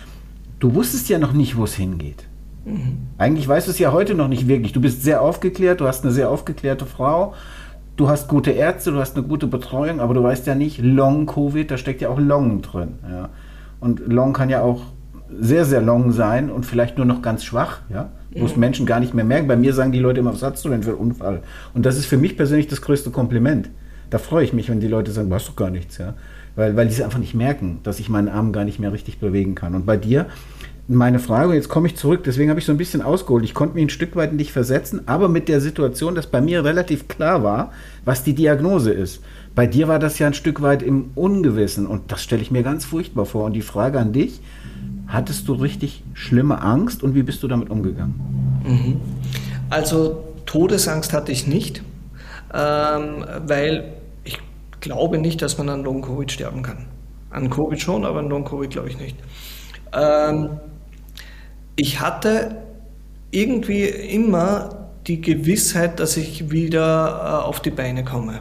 du wusstest ja noch nicht, wo es hingeht. Mhm. Eigentlich weißt du es ja heute noch nicht wirklich. Du bist sehr aufgeklärt, du hast eine sehr aufgeklärte Frau, du hast gute Ärzte, du hast eine gute Betreuung, aber du weißt ja nicht, Long-Covid, da steckt ja auch Long drin. Ja. Und Long kann ja auch sehr, sehr long sein und vielleicht nur noch ganz schwach, ja, wo es Menschen gar nicht mehr merken. Bei mir sagen die Leute immer, was hast du denn für einen Unfall? Und das ist für mich persönlich das größte Kompliment. Da freue ich mich, wenn die Leute sagen, du hast doch gar nichts, ja. Weil, weil die es einfach nicht merken, dass ich meinen Arm gar nicht mehr richtig bewegen kann. Und bei dir, meine Frage, und jetzt komme ich zurück, deswegen habe ich so ein bisschen ausgeholt, ich konnte mich ein Stück weit in dich versetzen, aber mit der Situation, dass bei mir relativ klar war, was die Diagnose ist. Bei dir war das ja ein Stück weit im Ungewissen und das stelle ich mir ganz furchtbar vor. Und die Frage an dich, hattest du richtig schlimme Angst und wie bist du damit umgegangen? Also Todesangst hatte ich nicht, ähm, weil ich glaube nicht, dass man an Long-Covid sterben kann. An Covid schon, aber an Long-Covid glaube ich nicht. Ähm, ich hatte irgendwie immer die Gewissheit, dass ich wieder äh, auf die Beine komme.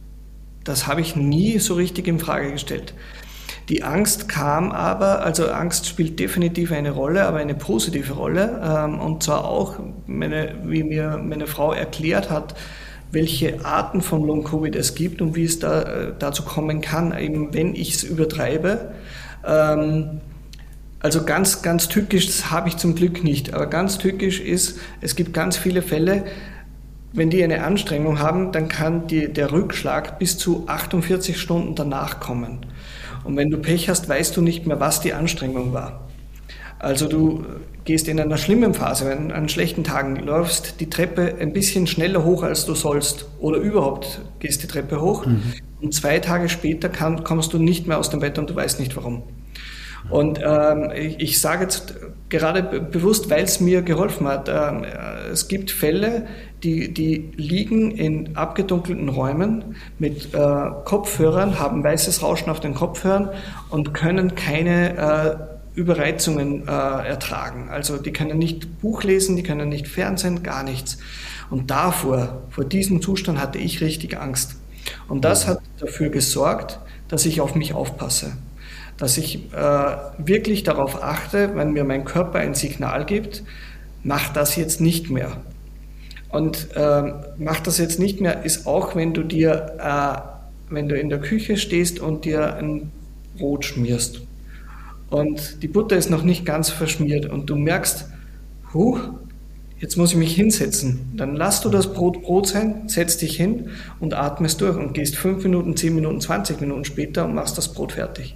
Das habe ich nie so richtig in Frage gestellt. Die Angst kam aber, also Angst spielt definitiv eine Rolle, aber eine positive Rolle. Ähm, und zwar auch, meine, wie mir meine Frau erklärt hat, welche Arten von Long-Covid es gibt und wie es da, äh, dazu kommen kann, eben wenn ich es übertreibe. Ähm, also ganz, ganz tückisch, das habe ich zum Glück nicht, aber ganz tückisch ist, es gibt ganz viele Fälle, wenn die eine Anstrengung haben, dann kann die, der Rückschlag bis zu achtundvierzig Stunden danach kommen. Und wenn du Pech hast, weißt du nicht mehr, was die Anstrengung war. Also du gehst in einer schlimmen Phase, wenn an schlechten Tagen läufst die Treppe ein bisschen schneller hoch, als du sollst, oder überhaupt gehst die Treppe hoch, mhm. und zwei Tage später kann, kommst du nicht mehr aus dem Bett und du weißt nicht warum. Und ähm, ich, ich sage jetzt gerade bewusst, weil es mir geholfen hat, ähm, es gibt Fälle, die, die liegen in abgedunkelten Räumen mit äh, Kopfhörern, haben weißes Rauschen auf den Kopfhörern und können keine äh, Überreizungen äh, ertragen. Also die können nicht Buch lesen, die können nicht Fernsehen, gar nichts. Und davor, vor diesem Zustand hatte ich richtig Angst. Und das hat dafür gesorgt, dass ich auf mich aufpasse. Dass ich äh, wirklich darauf achte, wenn mir mein Körper ein Signal gibt, mach das jetzt nicht mehr. Und äh, mach das jetzt nicht mehr ist auch, wenn du dir, äh, wenn du in der Küche stehst und dir ein Brot schmierst. Und die Butter ist noch nicht ganz verschmiert und du merkst, huh, jetzt muss ich mich hinsetzen. Dann lass du das Brot Brot sein, setz dich hin und atmest durch und gehst fünf Minuten, zehn Minuten, zwanzig Minuten später und machst das Brot fertig.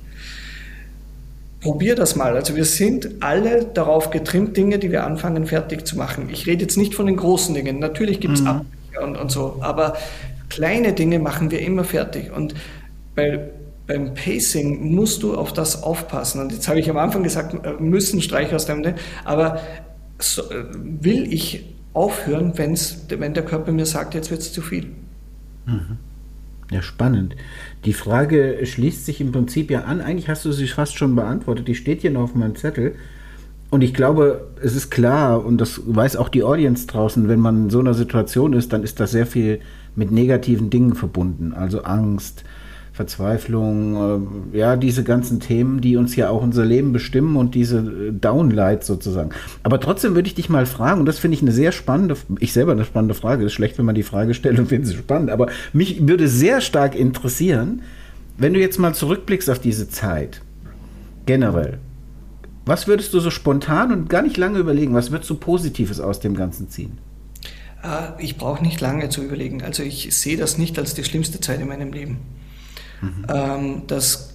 Probier das mal. Also wir sind alle darauf getrimmt, Dinge, die wir anfangen, fertig zu machen. Ich rede jetzt nicht von den großen Dingen. Natürlich gibt es mhm. Abbrüche und, und so, aber kleine Dinge machen wir immer fertig. Und bei, beim Pacing musst du auf das aufpassen. Und jetzt habe ich am Anfang gesagt, müssen Streich aus dem, aber so, will ich aufhören, wenn's, wenn der Körper mir sagt, jetzt wird es zu viel. Mhm. Ja, spannend. Die Frage schließt sich im Prinzip ja an. Eigentlich hast du sie fast schon beantwortet. Die steht hier noch auf meinem Zettel. Und ich glaube, es ist klar, und das weiß auch die Audience draußen, wenn man in so einer Situation ist, dann ist das sehr viel mit negativen Dingen verbunden. Also Angst, Verzweiflung, äh, ja, diese ganzen Themen, die uns ja auch unser Leben bestimmen und diese Downlights sozusagen. Aber trotzdem würde ich dich mal fragen, und das finde ich eine sehr spannende, ich selber eine spannende Frage, ist schlecht, wenn man die Frage stellt und findet sie spannend, aber mich würde sehr stark interessieren, wenn du jetzt mal zurückblickst auf diese Zeit, generell, was würdest du so spontan und gar nicht lange überlegen, was würdest du Positives aus dem Ganzen ziehen? Ich brauche nicht lange zu überlegen, also ich sehe das nicht als die schlimmste Zeit in meinem Leben. Mhm. Ähm, das,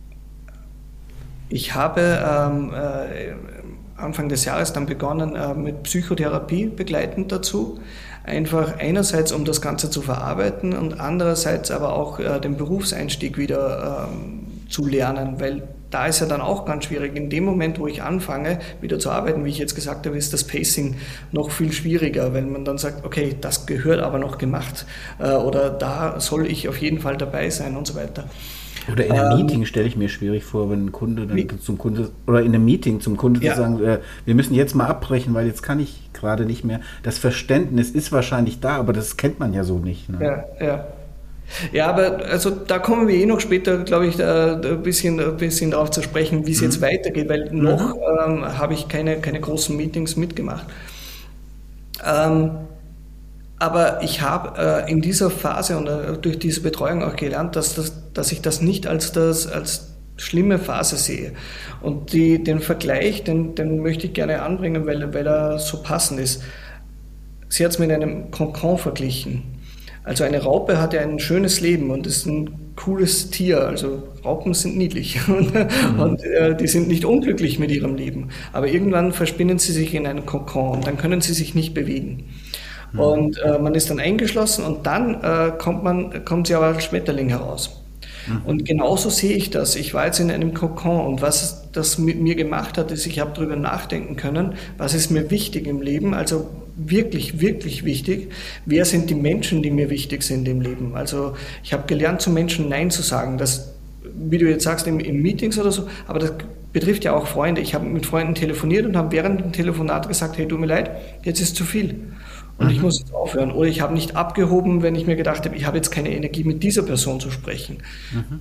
ich habe ähm, äh, Anfang des Jahres dann begonnen äh, mit Psychotherapie begleitend dazu. Einfach einerseits, um das Ganze zu verarbeiten und andererseits aber auch äh, den Berufseinstieg wieder ähm, zu lernen, weil da ist ja dann auch ganz schwierig. In dem Moment, wo ich anfange, wieder zu arbeiten, wie ich jetzt gesagt habe, ist das Pacing noch viel schwieriger, wenn man dann sagt, okay, das gehört aber noch gemacht äh, oder da soll ich auf jeden Fall dabei sein und so weiter. Oder in einem ähm, Meeting stelle ich mir schwierig vor, wenn ein Kunde dann wie, zum Kunde oder in einem Meeting zum Kunde ja. zu sagen, äh, wir müssen jetzt mal abbrechen, weil jetzt kann ich gerade nicht mehr. Das Verständnis ist wahrscheinlich da, aber das kennt man ja so nicht. Ne? Ja, ja. Ja, aber also da kommen wir eh noch später, glaube ich, da, da ein bisschen, ein bisschen darauf zu sprechen, wie es mhm. jetzt weitergeht, weil mhm. noch ähm, habe ich keine, keine großen Meetings mitgemacht. Ähm, aber ich habe äh, in dieser Phase und äh, durch diese Betreuung auch gelernt, dass, das, dass ich das nicht als, das, als schlimme Phase sehe. Und die, den Vergleich, den, den möchte ich gerne anbringen, weil, weil er so passend ist. Sie hat es mit einem Kokon verglichen. Also eine Raupe hat ja ein schönes Leben und ist ein cooles Tier. Also Raupen sind niedlich und, mhm. und äh, die sind nicht unglücklich mit ihrem Leben. Aber irgendwann verspinnen sie sich in einen Kokon und dann können sie sich nicht bewegen. Mhm. Und äh, man ist dann eingeschlossen und dann äh, kommt, man, kommt sie aber als Schmetterling heraus. Mhm. Und genauso sehe ich das. Ich war jetzt in einem Kokon und was das mit mir gemacht hat, ist, ich habe darüber nachdenken können, was ist mir wichtig im Leben, also wirklich, wirklich wichtig. Wer sind die Menschen, die mir wichtig sind im Leben? Also ich habe gelernt, zu Menschen Nein zu sagen. Das, wie du jetzt sagst, in, in Meetings oder so, aber das betrifft ja auch Freunde. Ich habe mit Freunden telefoniert und habe während dem Telefonat gesagt, hey, tut mir leid, jetzt ist zu viel. Und mhm. ich muss jetzt aufhören. Oder ich habe nicht abgehoben, wenn ich mir gedacht habe, ich habe jetzt keine Energie, mit dieser Person zu sprechen. Mhm.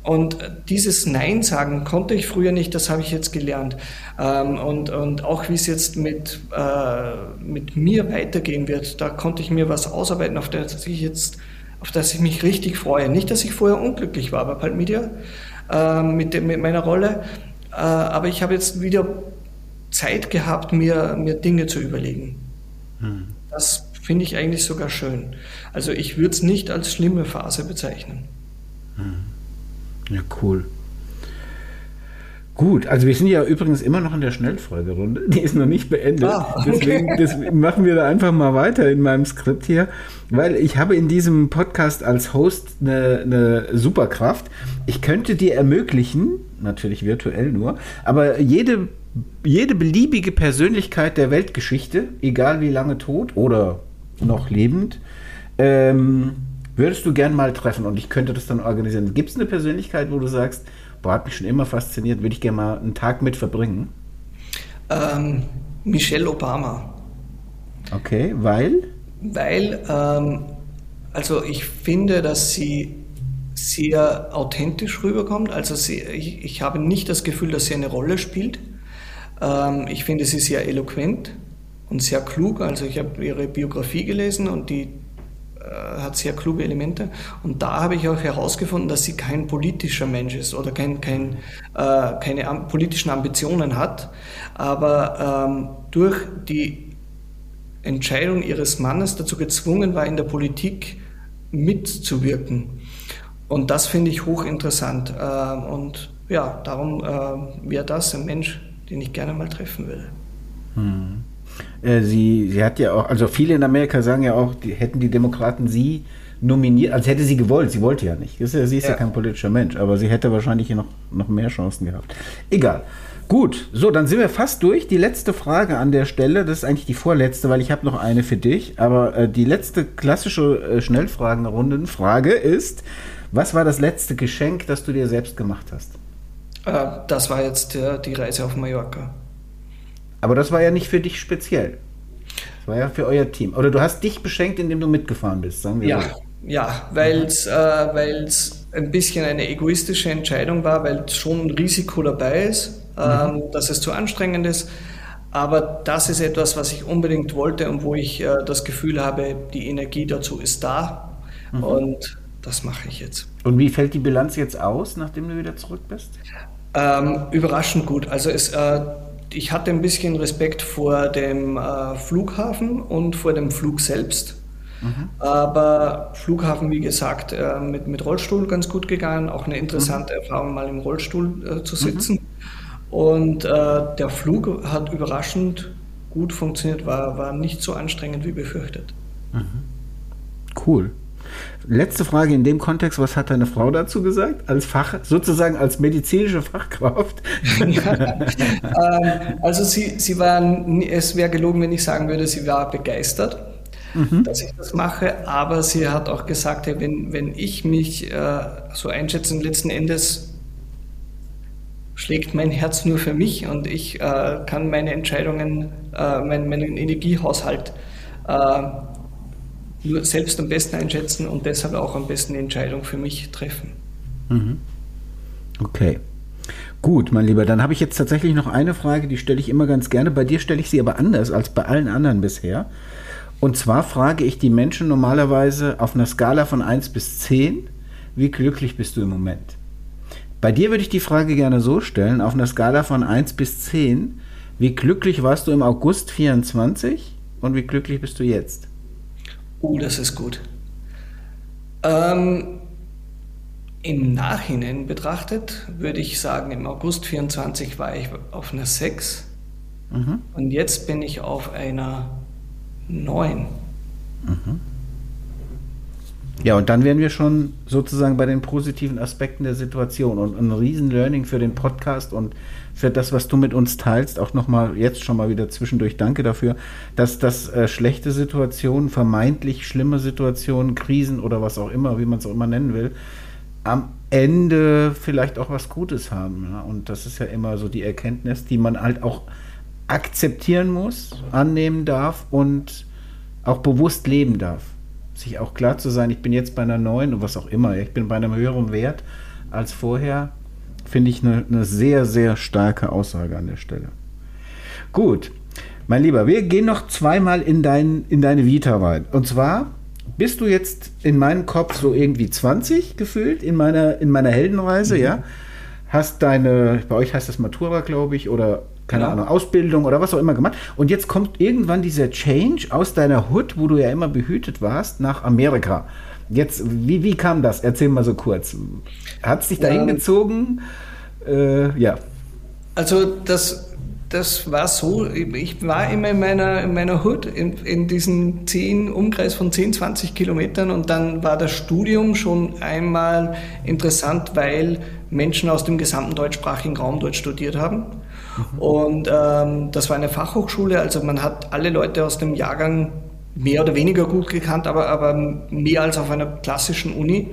Und dieses Nein sagen konnte ich früher nicht, das habe ich jetzt gelernt. Ähm, und, und auch wie es jetzt mit, äh, mit mir weitergehen wird, da konnte ich mir was ausarbeiten, auf das ich jetzt, auf das ich mich richtig freue. Nicht, dass ich vorher unglücklich war bei Pulp Media äh, mit, dem, mit meiner Rolle, äh, aber ich habe jetzt wieder Zeit gehabt, mir, mir Dinge zu überlegen. Hm. Das finde ich eigentlich sogar schön. Also ich würde es nicht als schlimme Phase bezeichnen. Hm. Ja, cool. Gut, also wir sind ja übrigens immer noch in der Schnellfragerunde. Die ist noch nicht beendet. Ah, okay. Deswegen, deswegen machen wir da einfach mal weiter in meinem Skript hier, weil ich habe in diesem Podcast als Host eine, eine Superkraft. Ich könnte dir ermöglichen, natürlich virtuell nur, aber jede, jede beliebige Persönlichkeit der Weltgeschichte, egal wie lange tot oder noch lebend, ähm, würdest du gern mal treffen und ich könnte das dann organisieren. Gibt es eine Persönlichkeit, wo du sagst, boah, hat mich schon immer fasziniert, würde ich gerne mal einen Tag mit verbringen? Ähm, Michelle Obama. Okay, weil? Weil, ähm, also ich finde, dass sie sehr authentisch rüberkommt. Also sie, ich, ich habe nicht das Gefühl, dass sie eine Rolle spielt. Ähm, ich finde sie sehr eloquent und sehr klug. Also ich habe ihre Biografie gelesen und die hat sehr kluge Elemente und da habe ich auch herausgefunden, dass sie kein politischer Mensch ist oder kein, kein, äh, keine am, politischen Ambitionen hat, aber ähm, durch die Entscheidung ihres Mannes dazu gezwungen war, in der Politik mitzuwirken und das finde ich hochinteressant äh, und ja, darum äh, wäre das ein Mensch, den ich gerne mal treffen würde. Hm. Sie, sie hat ja auch, also viele in Amerika sagen ja auch, die, hätten die Demokraten sie nominiert, als hätte sie gewollt, sie wollte ja nicht. Das ist ja, sie ist ja. ja kein politischer Mensch, aber sie hätte wahrscheinlich noch, noch mehr Chancen gehabt. Egal. Gut, so, dann sind wir fast durch. Die letzte Frage an der Stelle, das ist eigentlich die vorletzte, weil ich habe noch eine für dich, aber äh, die letzte klassische äh, Schnellfragenrundenfrage ist, was war das letzte Geschenk, das du dir selbst gemacht hast? Äh, das war jetzt äh, die Reise auf Mallorca. Aber das war ja nicht für dich speziell. Das war ja für euer Team. Oder du hast dich beschenkt, indem du mitgefahren bist, sagen wir ja, so. Ja, weil es äh, weil's ein bisschen eine egoistische Entscheidung war, weil schon ein Risiko dabei ist, ähm, mhm. dass es zu anstrengend ist. Aber das ist etwas, was ich unbedingt wollte und wo ich äh, das Gefühl habe, die Energie dazu ist da. Mhm. Und das mache ich jetzt. Und wie fällt die Bilanz jetzt aus, nachdem du wieder zurück bist? Ähm, überraschend gut. Also es äh, Ich hatte ein bisschen Respekt vor dem äh, Flughafen und vor dem Flug selbst. Mhm. Aber Flughafen, wie gesagt, äh, mit, mit Rollstuhl ganz gut gegangen. Auch eine interessante mhm. Erfahrung, mal im Rollstuhl äh, zu sitzen. Mhm. Und äh, der Flug hat überraschend gut funktioniert, war, war nicht so anstrengend wie befürchtet. Mhm. Cool. Letzte Frage in dem Kontext, was hat deine Frau dazu gesagt? Als Fach, sozusagen als medizinische Fachkraft? Ja, ähm, also sie, sie war, es wäre gelogen, wenn ich sagen würde, sie war begeistert, mhm. dass ich das mache, aber sie hat auch gesagt, ja, wenn, wenn ich mich äh, so einschätze, letzten Endes schlägt mein Herz nur für mich und ich äh, kann meine Entscheidungen, äh, mein, meinen Energiehaushalt äh, nur selbst am besten einschätzen und deshalb auch am besten die Entscheidung für mich treffen. Okay. Gut, mein Lieber, dann habe ich jetzt tatsächlich noch eine Frage, die stelle ich immer ganz gerne. Bei dir stelle ich sie aber anders als bei allen anderen bisher. Und zwar frage ich die Menschen normalerweise auf einer Skala von eins bis zehn, wie glücklich bist du im Moment? Bei dir würde ich die Frage gerne so stellen, auf einer Skala von eins bis zehn, wie glücklich warst du im August vierundzwanzig und wie glücklich bist du jetzt? Oh, das ist gut. Ähm, Im Nachhinein betrachtet würde ich sagen, im August vierundzwanzig war ich auf einer sechs mhm. und jetzt bin ich auf einer neun. Mhm. Ja, und dann wären wir schon sozusagen bei den positiven Aspekten der Situation und ein riesen Learning für den Podcast und für das, was du mit uns teilst, auch nochmal jetzt schon mal wieder zwischendurch danke dafür, dass das äh, schlechte Situationen, vermeintlich schlimme Situationen, Krisen oder was auch immer, wie man es auch immer nennen will, am Ende vielleicht auch was Gutes haben. Ja? Und das ist ja immer so die Erkenntnis, die man halt auch akzeptieren muss, annehmen darf und auch bewusst leben darf. Sich auch klar zu sein, ich bin jetzt bei einer neuen und was auch immer, ich bin bei einem höheren Wert, als vorher, finde ich eine, eine sehr, sehr starke Aussage an der Stelle. Gut, mein Lieber, wir gehen noch zweimal in, dein, in deine Vita rein. Und zwar bist du jetzt in meinem Kopf so irgendwie zwanzig gefühlt in meiner, in meiner Heldenreise, mhm. ja? Hast deine, bei euch heißt das Matura, glaube ich, oder keine ja. Ahnung, Ausbildung oder was auch immer gemacht. Und jetzt kommt irgendwann dieser Change aus deiner Hood, wo du ja immer behütet warst, nach Amerika. Jetzt, wie, wie kam das? Erzähl mal so kurz. Hat es dich dahin ähm, gezogen? Äh, ja. Also das... Das war so, ich war immer in meiner, in meiner Hood, in, in diesem zehn, Umkreis von zehn, zwanzig Kilometern, und dann war das Studium schon einmal interessant, weil Menschen aus dem gesamten deutschsprachigen Raum dort studiert haben. Mhm. Und ähm, das war eine Fachhochschule, also man hat alle Leute aus dem Jahrgang mehr oder weniger gut gekannt, aber, aber mehr als auf einer klassischen Uni.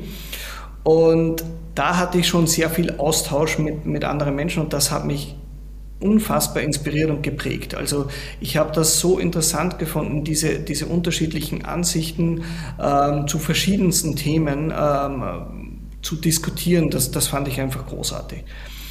Und da hatte ich schon sehr viel Austausch mit, mit anderen Menschen, und das hat mich unfassbar inspiriert und geprägt. Also ich habe das so interessant gefunden, diese, diese unterschiedlichen Ansichten ähm, zu verschiedensten Themen ähm, zu diskutieren. Das, das fand ich einfach großartig.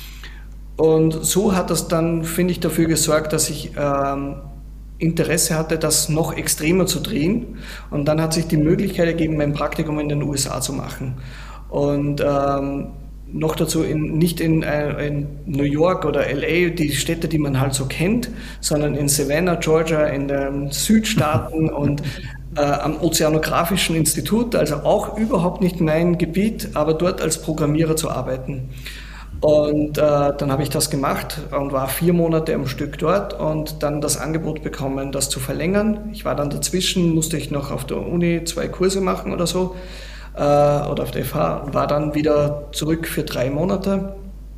Und so hat das dann, finde ich, dafür gesorgt, dass ich ähm, Interesse hatte, das noch extremer zu drehen. Und dann hat sich die Möglichkeit ergeben, mein Praktikum in den U S A zu machen. Und ähm, noch dazu in, nicht in, äh, in New York oder L A, die Städte, die man halt so kennt, sondern in Savannah, Georgia, in den Südstaaten und äh, am Ozeanografischen Institut, also auch überhaupt nicht mein Gebiet, aber dort als Programmierer zu arbeiten. Und äh, dann habe ich das gemacht und war vier Monate am Stück dort und dann das Angebot bekommen, das zu verlängern. Ich war dann dazwischen, musste ich noch auf der Uni zwei Kurse machen oder so. Oder auf der F H, war dann wieder zurück für drei Monate,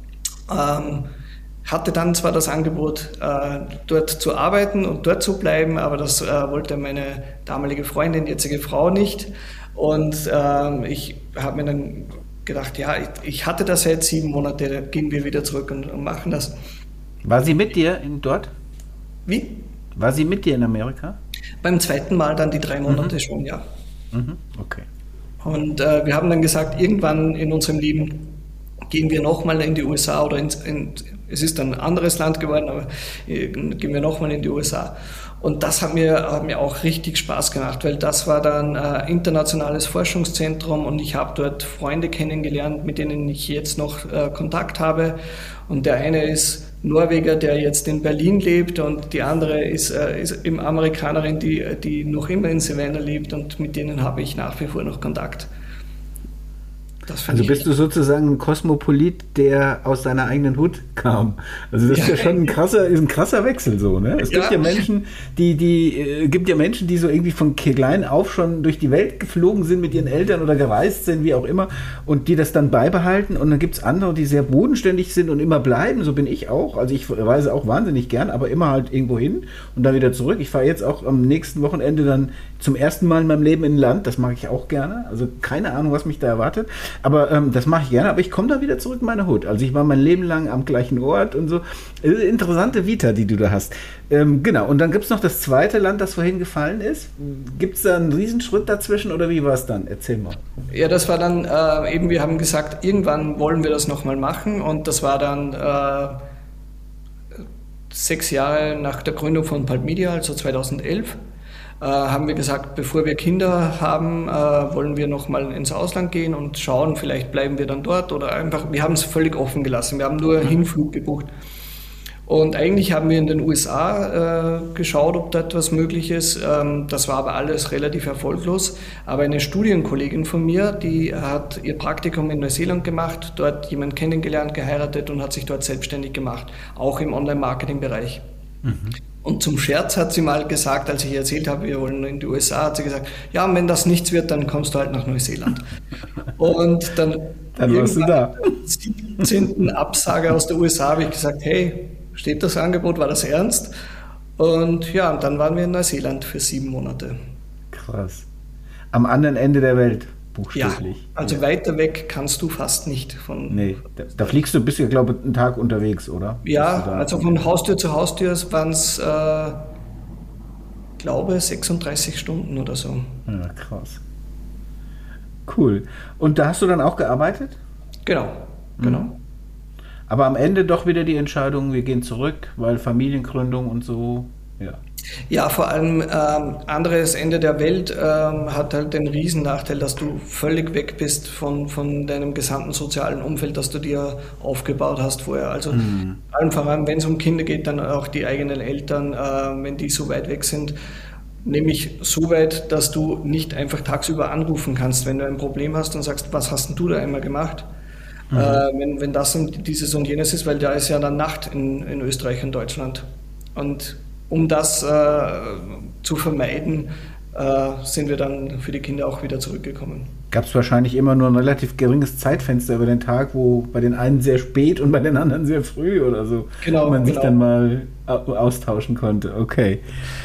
ähm, hatte dann zwar das Angebot, äh, dort zu arbeiten und dort zu bleiben, aber das äh, wollte meine damalige Freundin, jetzige Frau nicht, und äh, ich habe mir dann gedacht, ja, ich, ich hatte das jetzt sieben Monate, da gehen wir wieder zurück und, und machen das. War sie mit dir in, dort? Wie? War sie mit dir in Amerika? Beim zweiten Mal dann die drei Monate mhm. schon, ja. Mhm. Okay. Und äh, wir haben dann gesagt, irgendwann in unserem Leben gehen wir nochmal in die U S A oder ins, in, es ist ein anderes Land geworden, aber äh, gehen wir nochmal in die U S A. Und das hat mir, hat mir auch richtig Spaß gemacht, weil das war dann äh, internationales Forschungszentrum und ich habe dort Freunde kennengelernt, mit denen ich jetzt noch äh, Kontakt habe. Und der eine ist Norweger, der jetzt in Berlin lebt, und die andere ist, äh, ist eben Amerikanerin, die, die noch immer in Savannah lebt, und mit denen habe ich nach wie vor noch Kontakt. Also bist du sozusagen ein Kosmopolit, der aus seiner eigenen Hut kam. Also das ja. ist ja schon ein krasser, ist ein krasser Wechsel so, ne? Es ja. gibt ja Menschen, die, die, äh, gibt ja Menschen, die so irgendwie von klein auf schon durch die Welt geflogen sind mit ihren Eltern oder gereist sind, wie auch immer, und die das dann beibehalten. Und dann gibt es andere, die sehr bodenständig sind und immer bleiben. So bin ich auch. Also ich reise auch wahnsinnig gern, aber immer halt irgendwo hin und dann wieder zurück. Ich fahre jetzt auch am nächsten Wochenende dann zum ersten Mal in meinem Leben in ein Land. Das mache ich auch gerne. Also keine Ahnung, was mich da erwartet. Aber ähm, das mache ich gerne, aber ich komme dann wieder zurück in meine Hut. Also ich war mein Leben lang am gleichen Ort und so. Interessante Vita, die du da hast. Ähm, genau, und dann gibt es noch das zweite Land, das vorhin gefallen ist. Gibt es da einen Riesenschritt dazwischen oder wie war es dann? Erzähl mal. Ja, das war dann äh, eben, wir haben gesagt, irgendwann wollen wir das nochmal machen, und das war dann äh, sechs Jahre nach der Gründung von Pulp Media, also zweitausendelf. Äh, haben wir gesagt, bevor wir Kinder haben, äh, wollen wir noch mal ins Ausland gehen und schauen, vielleicht bleiben wir dann dort oder einfach, wir haben es völlig offen gelassen, wir haben nur Hinflug gebucht. Und eigentlich haben wir in den U S A äh, geschaut, ob da etwas möglich ist. Ähm, das war aber alles relativ erfolglos. Aber eine Studienkollegin von mir, die hat ihr Praktikum in Neuseeland gemacht, dort jemanden kennengelernt, geheiratet und hat sich dort selbstständig gemacht, auch im Online-Marketing-Bereich. Mhm. Und zum Scherz hat sie mal gesagt, als ich ihr erzählt habe, wir wollen in die U S A, hat sie gesagt, ja, und wenn das nichts wird, dann kommst du halt nach Neuseeland. Und dann, dann warst du da. siebzehnten Absage aus der U S A habe ich gesagt, hey, steht das Angebot, war das ernst? Und ja, und dann waren wir in Neuseeland für sieben Monate. Krass. Am anderen Ende der Welt, buchstäblich. Ja, also ja. Weiter weg kannst du fast nicht. Von, nee, da, da fliegst du, bist du, glaube ich, einen Tag unterwegs, oder? Ja, also von Haustür zu Haustür waren es, äh, glaube sechsunddreißig Stunden oder so. Ja, krass. Cool. Und da hast du dann auch gearbeitet? Genau. genau. Mhm. Aber am Ende doch wieder die Entscheidung, wir gehen zurück, weil Familiengründung und so, ja. Ja, vor allem ähm, anderes Ende der Welt ähm, hat halt den riesen Nachteil, dass du völlig weg bist von, von deinem gesamten sozialen Umfeld, das du dir aufgebaut hast vorher. Also Mhm. allen voran, wenn es um Kinder geht, dann auch die eigenen Eltern, äh, wenn die so weit weg sind, nämlich so weit, dass du nicht einfach tagsüber anrufen kannst, wenn du ein Problem hast und sagst, was hast denn du da einmal gemacht? Äh, Mhm. wenn, wenn das und dieses und jenes ist, weil da ist ja dann Nacht in, in Österreich und Deutschland. Und um das äh, zu vermeiden, äh, sind wir dann für die Kinder auch wieder zurückgekommen. Gab es wahrscheinlich immer nur ein relativ geringes Zeitfenster über den Tag, wo bei den einen sehr spät und bei den anderen sehr früh oder so Genau, man sich genau. dann mal au- austauschen konnte. Okay,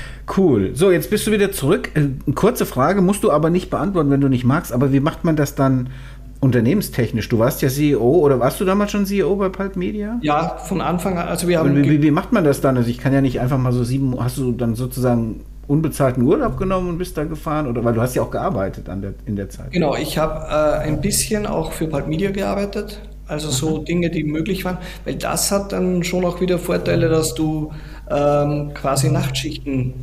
cool. So, jetzt bist du wieder zurück. Äh, Eine kurze Frage, musst du aber nicht beantworten, wenn du nicht magst, aber wie macht man das dann unternehmenstechnisch? Du warst ja C E O oder warst du damals schon C E O bei Pulp Media? Ja, von Anfang an, also wir Und haben, wie, ge- wie, wie macht man das dann? Also ich kann ja nicht einfach mal so sieben, hast du dann sozusagen unbezahlten Urlaub genommen und bist da gefahren? Oder weil du hast ja auch gearbeitet an der, in der Zeit. genau, ich habe äh, ein bisschen auch für Pulp Media gearbeitet, also so Dinge, die möglich waren, weil das hat dann schon auch wieder Vorteile, dass du ähm, quasi Nachtschichten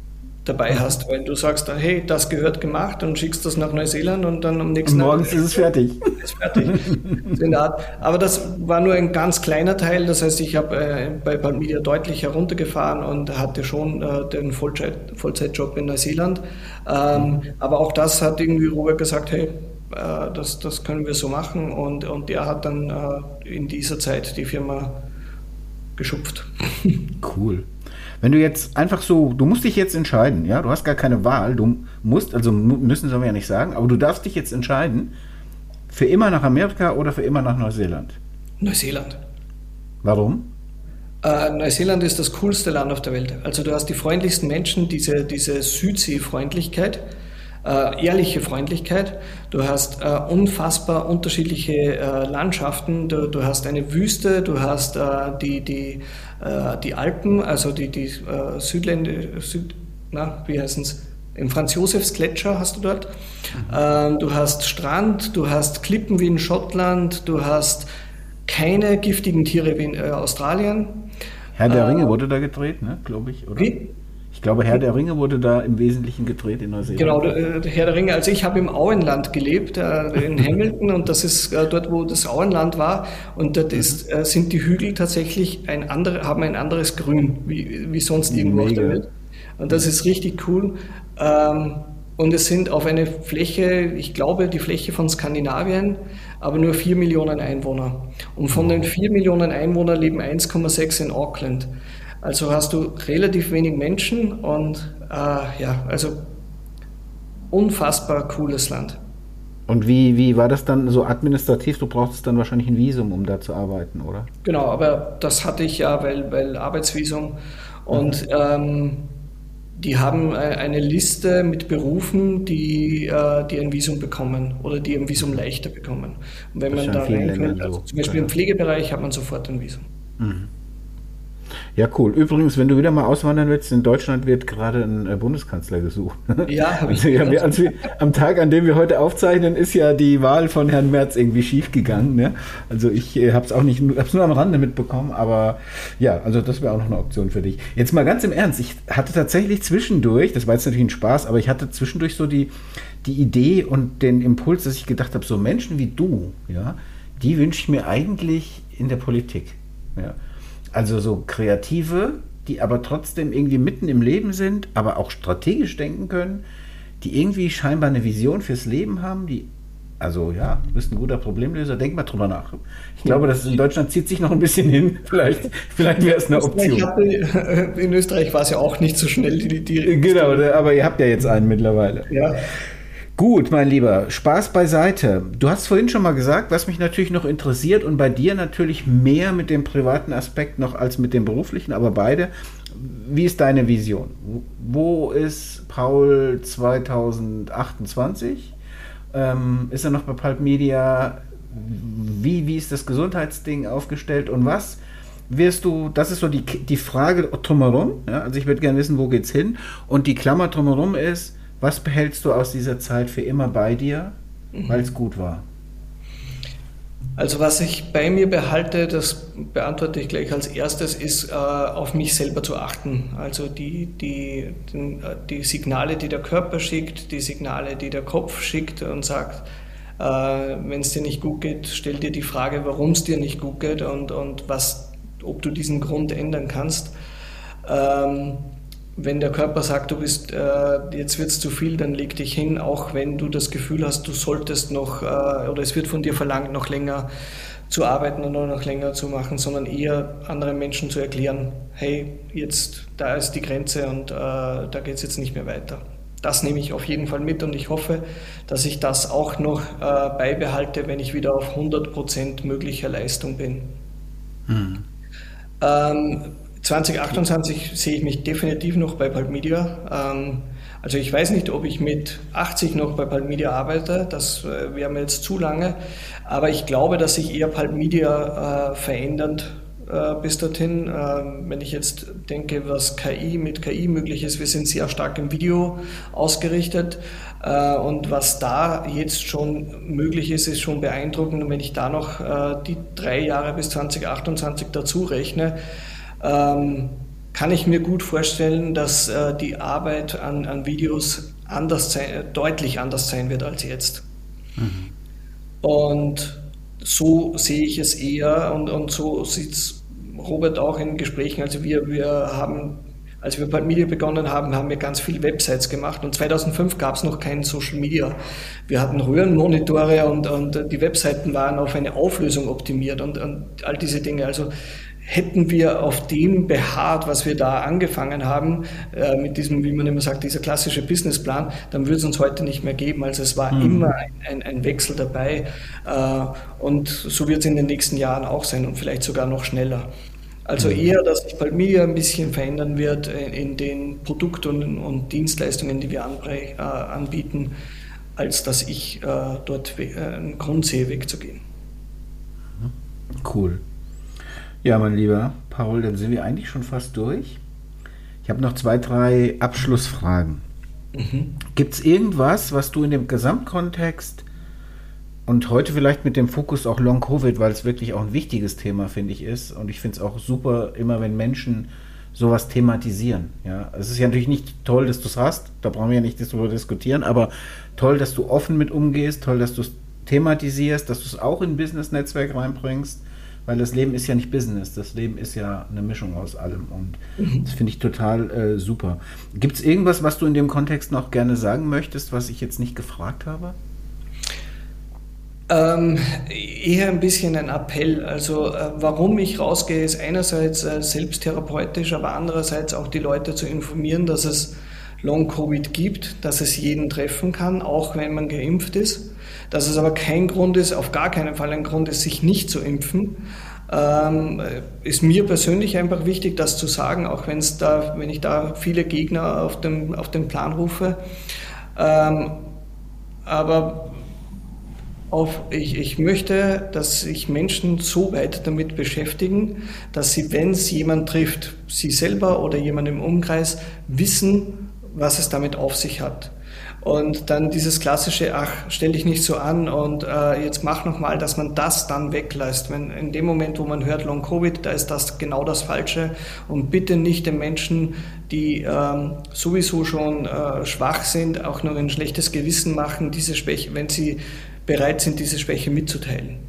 dabei hast, weil du sagst, hey, das gehört gemacht und schickst das nach Neuseeland und dann am Und nächsten Tag morgens ist es fertig. ist fertig. So in der Art. Aber das war nur ein ganz kleiner Teil, das heißt, ich habe äh, bei Pulp Media deutlich heruntergefahren und hatte schon äh, den Vollzeit, Vollzeitjob in Neuseeland. Ähm, aber auch das hat irgendwie Robert gesagt, hey, äh, das, das können wir so machen und, und er hat dann äh, in dieser Zeit die Firma geschupft. Cool. Wenn du jetzt einfach so, du musst dich jetzt entscheiden, ja, du hast gar keine Wahl, du musst, also mu- müssen sollen wir ja nicht sagen, aber du darfst dich jetzt entscheiden, für immer nach Amerika oder für immer nach Neuseeland. Neuseeland. Warum? Äh, Neuseeland ist das coolste Land auf der Welt. Also du hast die freundlichsten Menschen, diese, diese Südsee-Freundlichkeit, äh, ehrliche Freundlichkeit. Du hast äh, unfassbar unterschiedliche äh, Landschaften. Du, du hast eine Wüste, du hast äh, die, die, äh, die Alpen, also die, die äh, Südländer, Süd, na, wie heißen es? Im Franz-Josefs-Gletscher hast du dort. Ähm, du hast Strand, du hast Klippen wie in Schottland, du hast keine giftigen Tiere wie in äh, Australien. Herr der Ringe wurde da gedreht, ne, glaube ich, oder? Wie? Ich glaube, Herr der Ringe wurde da im Wesentlichen gedreht in Neuseeland. Genau, der, der Herr der Ringe. Also ich habe im Auenland gelebt, äh, in Hamilton, und das ist äh, dort, wo das Auenland war. Und dort ist, äh, sind die Hügel tatsächlich ein andere, haben ein anderes Grün, wie, wie sonst irgendwo auf der Mega. Welt. Und das ist richtig cool. Ähm, und es sind auf eine Fläche, ich glaube, die Fläche von Skandinavien, aber nur vier Millionen Einwohner. Und von den vier Millionen Einwohnern leben eins Komma sechs in Auckland. Also hast du relativ wenig Menschen und äh, ja, also unfassbar cooles Land. Und wie, wie war das dann so administrativ? Du brauchtest dann wahrscheinlich ein Visum, um da zu arbeiten, oder? Genau, aber das hatte ich ja, weil, weil Arbeitsvisum. Und ähm, die haben äh, eine Liste mit Berufen, die, äh, die ein Visum bekommen oder die ein Visum leichter bekommen. Und wenn Das ist man ja da in vielen reinkommt, Ländern also so. zum Beispiel Ja. im Pflegebereich, hat man sofort ein Visum. Ja, cool. Übrigens, wenn du wieder mal auswandern willst, in Deutschland wird gerade ein äh, Bundeskanzler gesucht. Ja, habe ich Also, ja, gehört. wir, als wir, am Tag, an dem wir heute aufzeichnen, ist ja die Wahl von Herrn Merz irgendwie schief gegangen. Ne? Also ich äh, habe es auch nicht, habe es nur am Rande mitbekommen, aber ja, also das wäre auch noch eine Option für dich. Jetzt mal ganz im Ernst, ich hatte tatsächlich zwischendurch, das war jetzt natürlich ein Spaß, aber ich hatte zwischendurch so die, die Idee und den Impuls, dass ich gedacht habe, so Menschen wie du, ja, die wünsche ich mir eigentlich in der Politik. Ja. Also so Kreative, die aber trotzdem irgendwie mitten im Leben sind, aber auch strategisch denken können, die irgendwie scheinbar eine Vision fürs Leben haben, die, also ja, du bist ein guter Problemlöser, denk mal drüber nach. Ich glaube, das ist in Deutschland zieht sich noch ein bisschen hin, vielleicht, vielleicht wäre es eine Ich Option. hatte, in Österreich war es ja auch nicht so schnell, die, die Genau, aber ihr habt ja jetzt einen mittlerweile. ja. Gut, mein Lieber, Spaß beiseite. Du hast vorhin schon mal gesagt, was mich natürlich noch interessiert und bei dir natürlich mehr mit dem privaten Aspekt noch als mit dem beruflichen, aber beide. Wie ist deine Vision? Wo ist Paul zwanzig achtundzwanzig? Ähm, ist er noch bei Pulp Media? Wie, wie ist das Gesundheitsding aufgestellt und was wirst du, das ist so die, die Frage drumherum, ja? Also ich würde gerne wissen, wo geht's hin? Und die Klammer drumherum ist, was behältst du aus dieser Zeit für immer bei dir, weil es gut war? Also was ich bei mir behalte, das beantworte ich gleich als erstes, ist äh, auf mich selber zu achten. Also die, die, die, die Signale, die der Körper schickt, die Signale, die der Kopf schickt und sagt, äh, wenn es dir nicht gut geht, stell dir die Frage, warum es dir nicht gut geht und, und was, ob du diesen Grund ändern kannst. Ähm, Wenn der Körper sagt, du bist, äh, jetzt wird es zu viel, dann leg dich hin, auch wenn du das Gefühl hast, du solltest noch, äh, oder es wird von dir verlangt, noch länger zu arbeiten oder noch länger zu machen, sondern eher anderen Menschen zu erklären, hey, jetzt, da ist die Grenze und äh, da geht es jetzt nicht mehr weiter. Das nehme ich auf jeden Fall mit und ich hoffe, dass ich das auch noch äh, beibehalte, wenn ich wieder auf hundert Prozent möglicher Leistung bin. Hm. Ähm, zwanzig achtundzwanzig sehe ich mich definitiv noch bei Paltmedia. Ähm, also ich weiß nicht, ob ich mit achtzig noch bei Paltmedia arbeite, das äh, wäre mir jetzt zu lange, aber ich glaube, dass sich eher Paltmedia äh, verändert äh, bis dorthin. Ähm, wenn ich jetzt denke, was K I mit K I möglich ist, wir sind sehr stark im Video ausgerichtet äh, und was da jetzt schon möglich ist, ist schon beeindruckend. Und wenn ich da noch äh, die drei Jahre bis zwanzig achtundzwanzig dazu rechne, Ähm, kann ich mir gut vorstellen, dass äh, die Arbeit an, an Videos anders sein, äh, deutlich anders sein wird als jetzt. Mhm. Und so sehe ich es eher und, und so sieht es Robert auch in Gesprächen. Also wir, wir haben, als wir Paltmedia begonnen haben, haben wir ganz viele Websites gemacht und zweitausendfünf gab es noch kein Social Media. Wir hatten Röhrenmonitore und, und die Webseiten waren auf eine Auflösung optimiert und, und all diese Dinge. Also hätten wir auf dem beharrt, was wir da angefangen haben, äh, mit diesem, wie man immer sagt, dieser klassische Businessplan, dann würde es uns heute nicht mehr geben. Also es war mhm. immer ein, ein, ein Wechsel dabei äh, und so wird es in den nächsten Jahren auch sein und vielleicht sogar noch schneller. Also mhm. eher, dass sich Paltmedia ein bisschen verändern wird in, in den Produkten und, und Dienstleistungen, die wir anbre- äh, anbieten, als dass ich äh, dort we- äh, einen Grund sehe, wegzugehen. Cool. Ja, mein lieber Paul, dann sind wir eigentlich schon fast durch. Ich habe noch zwei, drei Abschlussfragen. Mhm. Gibt es irgendwas, was du in dem Gesamtkontext und heute vielleicht mit dem Fokus auch Long Covid, weil es wirklich auch ein wichtiges Thema, finde ich, ist, und ich finde es auch super, immer wenn Menschen sowas thematisieren. Ja, es ist ja natürlich nicht toll, dass du es hast, da brauchen wir ja nicht darüber diskutieren, aber toll, dass du offen mit umgehst, toll, dass du es thematisierst, dass du es auch in ein Business-Netzwerk reinbringst. Weil das Leben ist ja nicht Business, das Leben ist ja eine Mischung aus allem und mhm. das finde ich total äh, super. Gibt es irgendwas, was du in dem Kontext noch gerne sagen möchtest, was ich jetzt nicht gefragt habe? Ähm, eher ein bisschen ein Appell. Also äh, warum ich rausgehe, ist einerseits äh, selbsttherapeutisch, aber andererseits auch die Leute zu informieren, dass es Long-Covid gibt, dass es jeden treffen kann, auch wenn man geimpft ist. Dass es aber kein Grund ist, auf gar keinen Fall ein Grund ist, sich nicht zu impfen. Ähm, ist mir persönlich einfach wichtig, das zu sagen, auch wenn es da, wenn ich da viele Gegner auf dem, auf den Plan rufe. Ähm, aber auf, ich, ich möchte, dass sich Menschen so weit damit beschäftigen, dass sie, wenn es jemand trifft, sie selber oder jemand im Umkreis, wissen, was es damit auf sich hat. Und dann dieses klassische, ach, stell dich nicht so an und äh, jetzt mach nochmal, dass man das dann weglässt. Wenn in dem Moment, wo man hört Long Covid, da ist das genau das Falsche. Und bitte nicht den Menschen, die ähm, sowieso schon äh, schwach sind, auch noch ein schlechtes Gewissen machen, diese Schwäche, wenn sie bereit sind, diese Schwäche mitzuteilen.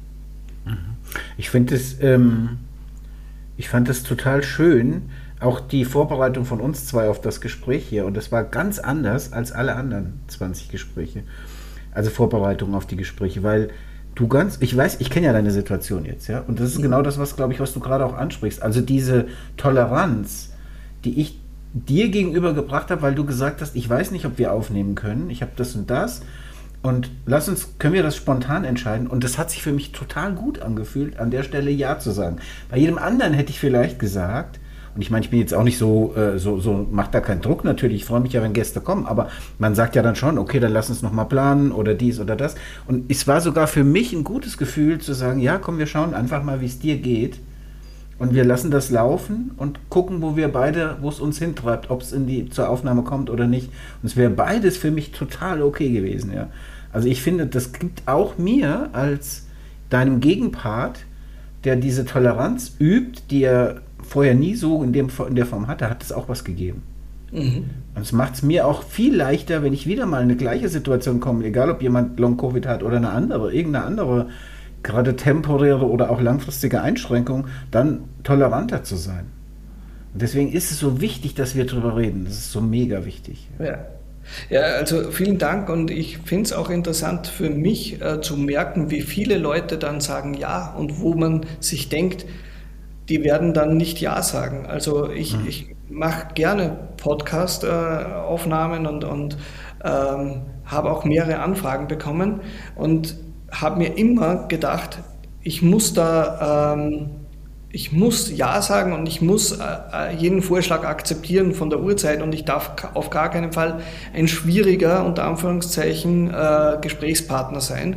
Ich finde es, ähm, ich fand es total schön, auch die Vorbereitung von uns zwei auf das Gespräch hier, und das war ganz anders als alle anderen zwanzig Gespräche, also Vorbereitung auf die Gespräche, weil du ganz, ich weiß, ich kenne ja deine Situation jetzt, ja, und das ist genau das, was, glaube ich, was du gerade auch ansprichst, also diese Toleranz, die ich dir gegenüber gebracht habe, weil du gesagt hast, ich weiß nicht, ob wir aufnehmen können, ich habe das und das, und lass uns, können wir das spontan entscheiden, und das hat sich für mich total gut angefühlt, an der Stelle Ja zu sagen. Bei jedem anderen hätte ich vielleicht gesagt, und ich meine, ich bin jetzt auch nicht so, äh, so, so macht da keinen Druck natürlich, ich freue mich ja, wenn Gäste kommen, aber man sagt ja dann schon, okay, dann lass uns nochmal planen oder dies oder das. Und es war sogar für mich ein gutes Gefühl zu sagen, ja, komm, wir schauen einfach mal, wie es dir geht und wir lassen das laufen und gucken, wo wir beide, wo es uns hintreibt, ob es in die, zur Aufnahme kommt oder nicht. Und es wäre beides für mich total okay gewesen, ja. Also ich finde, das gibt auch mir als deinem Gegenpart, der diese Toleranz übt, die er vorher nie so in, dem, in der Form hatte, hat es auch was gegeben. Mhm. Und es macht es mir auch viel leichter, wenn ich wieder mal in eine gleiche Situation komme, egal ob jemand Long-Covid hat oder eine andere, irgendeine andere, gerade temporäre oder auch langfristige Einschränkung, dann toleranter zu sein. Und deswegen ist es so wichtig, dass wir darüber reden. Das ist so mega wichtig. Ja. Ja, also vielen Dank und ich finde es auch interessant für mich äh, zu merken, wie viele Leute dann sagen Ja und wo man sich denkt, die werden dann nicht Ja sagen. Also ich, mhm. ich mache gerne Podcast-Aufnahmen äh, und, und ähm, habe auch mehrere Anfragen bekommen und habe mir immer gedacht, ich muss da... Ähm, Ich muss Ja sagen und ich muss äh, jeden Vorschlag akzeptieren von der Uhrzeit und ich darf auf gar keinen Fall ein schwieriger, unter Anführungszeichen, äh, Gesprächspartner sein.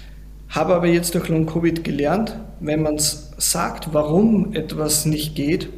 Habe aber jetzt durch Long-Covid gelernt, wenn man es sagt, warum etwas nicht geht,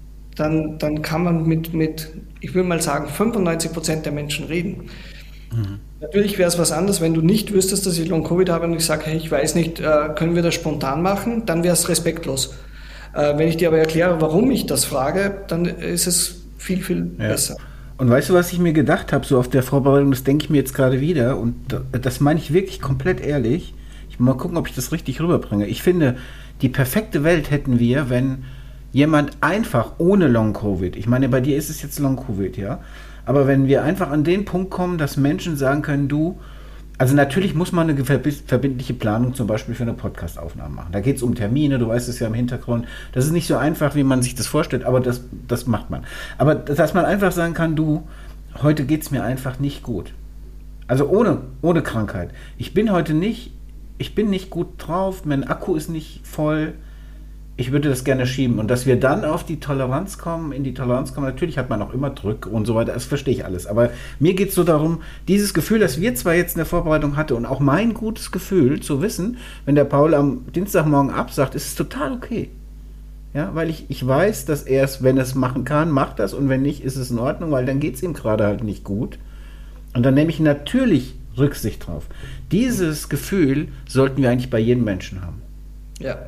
dann, dann kann man mit, mit, ich will mal sagen, fünfundneunzig Prozent der Menschen reden. Mhm. Natürlich wäre es was anderes, wenn du nicht wüsstest, dass ich Long-Covid habe und ich sage, hey, ich weiß nicht, äh, können wir das spontan machen, dann wäre es respektlos. Wenn ich dir aber erkläre, warum ich das frage, dann ist es viel, viel ja. besser. Und weißt du, was ich mir gedacht habe, so auf der Vorbereitung, das denke ich mir jetzt gerade wieder und das meine ich wirklich komplett ehrlich. Ich muss mal gucken, ob ich das richtig rüberbringe. Ich finde, die perfekte Welt hätten wir, wenn jemand einfach ohne Long-Covid, ich meine, bei dir ist es jetzt Long-Covid, ja, aber wenn wir einfach an den Punkt kommen, dass Menschen sagen können, du, also natürlich muss man eine verbindliche Planung zum Beispiel für eine Podcast-Aufnahme machen. Da geht es um Termine, du weißt es ja im Hintergrund. Das ist nicht so einfach, wie man sich das vorstellt, aber das, das macht man. Aber dass man einfach sagen kann, du, heute geht es mir einfach nicht gut. Also ohne, ohne Krankheit. Ich bin heute nicht, ich bin nicht gut drauf, mein Akku ist nicht voll. Ich würde das gerne schieben. Und dass wir dann auf die Toleranz kommen, in die Toleranz kommen, natürlich hat man auch immer Druck und so weiter, das verstehe ich alles. Aber mir geht es so darum, dieses Gefühl, das wir zwar jetzt in der Vorbereitung hatten und auch mein gutes Gefühl zu wissen, wenn der Paul am Dienstagmorgen absagt, ist es total okay. Ja, weil ich, ich weiß, dass er es, wenn er es machen kann, macht das und wenn nicht, ist es in Ordnung, weil dann geht es ihm gerade halt nicht gut. Und dann nehme ich natürlich Rücksicht drauf. Dieses Gefühl sollten wir eigentlich bei jedem Menschen haben. Ja.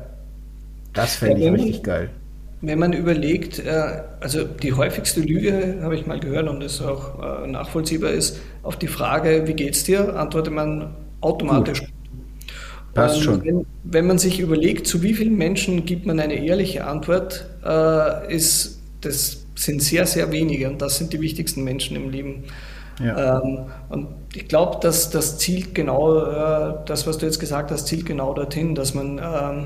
Das fände ja, ich richtig geil. Wenn man überlegt, also die häufigste Lüge, habe ich mal gehört und das auch nachvollziehbar ist, auf die Frage, wie geht's dir, antwortet man automatisch. Gut. Passt schon. Wenn, wenn man sich überlegt, zu wie vielen Menschen gibt man eine ehrliche Antwort, ist, das sind sehr, sehr wenige und das sind die wichtigsten Menschen im Leben. Ja. Und ich glaube, dass das zielt genau, das, was du jetzt gesagt hast, zielt genau dorthin, dass man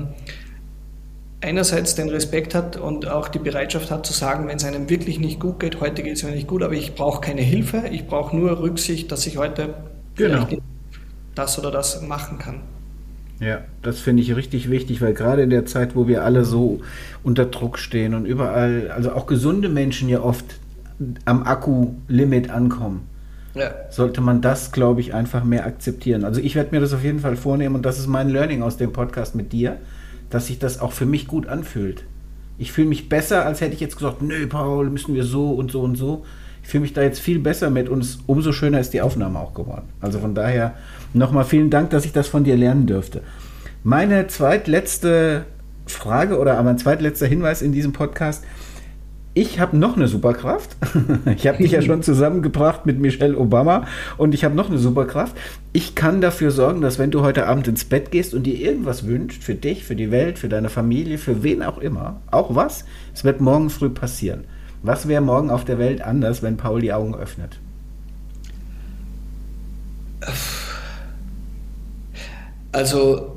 einerseits den Respekt hat und auch die Bereitschaft hat zu sagen, wenn es einem wirklich nicht gut geht, heute geht es mir nicht gut, aber ich brauche keine Hilfe, ich brauche nur Rücksicht, dass ich heute genau. vielleicht das oder das machen kann. Ja, das finde ich richtig wichtig, weil gerade in der Zeit, wo wir alle so unter Druck stehen und überall, also auch gesunde Menschen ja oft am Akkulimit ankommen, ja. sollte man das, glaube ich, einfach mehr akzeptieren. Also ich werde mir das auf jeden Fall vornehmen und das ist mein Learning aus dem Podcast mit dir, dass sich das auch für mich gut anfühlt. Ich fühle mich besser, als hätte ich jetzt gesagt, nö, Paul, müssen wir so und so und so. Ich fühle mich da jetzt viel besser mit und umso schöner ist die Aufnahme auch geworden. Also von daher nochmal vielen Dank, dass ich das von dir lernen dürfte. Meine zweitletzte Frage oder mein zweitletzter Hinweis in diesem Podcast: Ich habe noch eine Superkraft. Ich habe dich ja schon zusammengebracht mit Michelle Obama und ich habe noch eine Superkraft. Ich kann dafür sorgen, dass wenn du heute Abend ins Bett gehst und dir irgendwas wünscht, für dich, für die Welt, für deine Familie, für wen auch immer, auch was, es wird morgen früh passieren. Was wäre morgen auf der Welt anders, wenn Paul die Augen öffnet? Also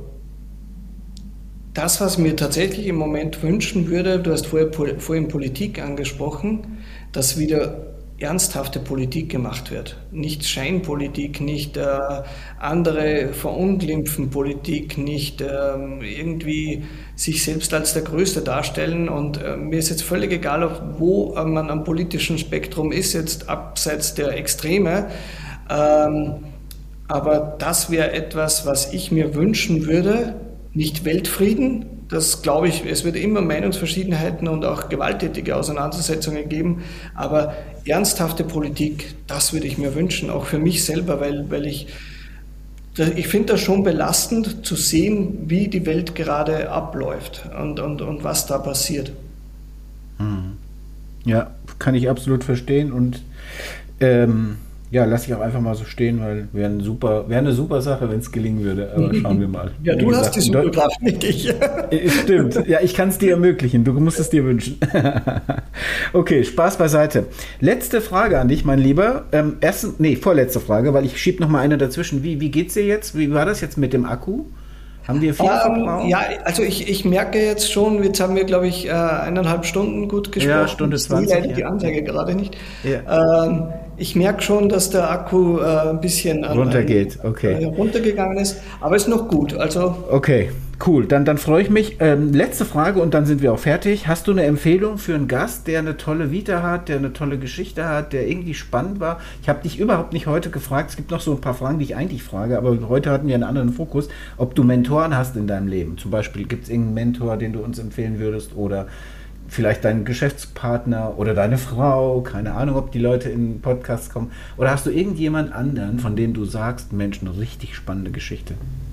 das, was mir tatsächlich im Moment wünschen würde, du hast vorher, vorhin Politik angesprochen, dass wieder ernsthafte Politik gemacht wird. Nicht Scheinpolitik, nicht äh, andere verunglimpfen Politik, nicht äh, irgendwie sich selbst als der Größte darstellen. Und äh, mir ist jetzt völlig egal, wo äh, man am politischen Spektrum ist, jetzt abseits der Extreme. Ähm, aber das wäre etwas, was ich mir wünschen würde. Nicht Weltfrieden, das glaube ich, es wird immer Meinungsverschiedenheiten und auch gewalttätige Auseinandersetzungen geben, aber ernsthafte Politik, das würde ich mir wünschen, auch für mich selber, weil, weil ich ich finde das schon belastend zu sehen, wie die Welt gerade abläuft und, und, und was da passiert. Hm. Ja, kann ich absolut verstehen und ähm, ja, lasse ich auch einfach mal so stehen, weil wäre ein super, wäre eine super Sache, wenn es gelingen würde. Aber schauen wir mal. Ja, du hast die Superkraft, nicht ich. Stimmt. Ja, ich kann es dir ermöglichen. Du musst es dir wünschen. Okay, Spaß beiseite. Letzte Frage an dich, mein Lieber. Ähm, erste, nee, vorletzte Frage, weil ich schiebe noch mal eine dazwischen. Wie, wie geht's dir jetzt? Wie war das jetzt mit dem Akku? Haben wir viel ähm, verbraucht? Ja, also ich, ich merke jetzt schon, jetzt haben wir, glaube ich, eineinhalb Stunden gut gesprochen. Ja, Stunde zwanzig. Ich sehe die Anzeige ja. gerade nicht. Ja. Ähm, ich merke schon, dass der Akku äh, ein bisschen an, runtergeht. Okay. Äh, runtergegangen ist, aber ist noch gut. Also okay, cool. Dann, dann freue ich mich. Ähm, letzte Frage und dann sind wir auch fertig. Hast du eine Empfehlung für einen Gast, der eine tolle Vita hat, der eine tolle Geschichte hat, der irgendwie spannend war? Ich habe dich überhaupt nicht heute gefragt. Es gibt noch so ein paar Fragen, die ich eigentlich frage, aber heute hatten wir einen anderen Fokus. Ob du Mentoren hast in deinem Leben? Zum Beispiel, gibt es irgendeinen Mentor, den du uns empfehlen würdest oder vielleicht deinen Geschäftspartner oder deine Frau, keine Ahnung, ob die Leute in Podcasts kommen. Oder hast du irgendjemand anderen, von dem du sagst, Mensch, eine richtig spannende Geschichte?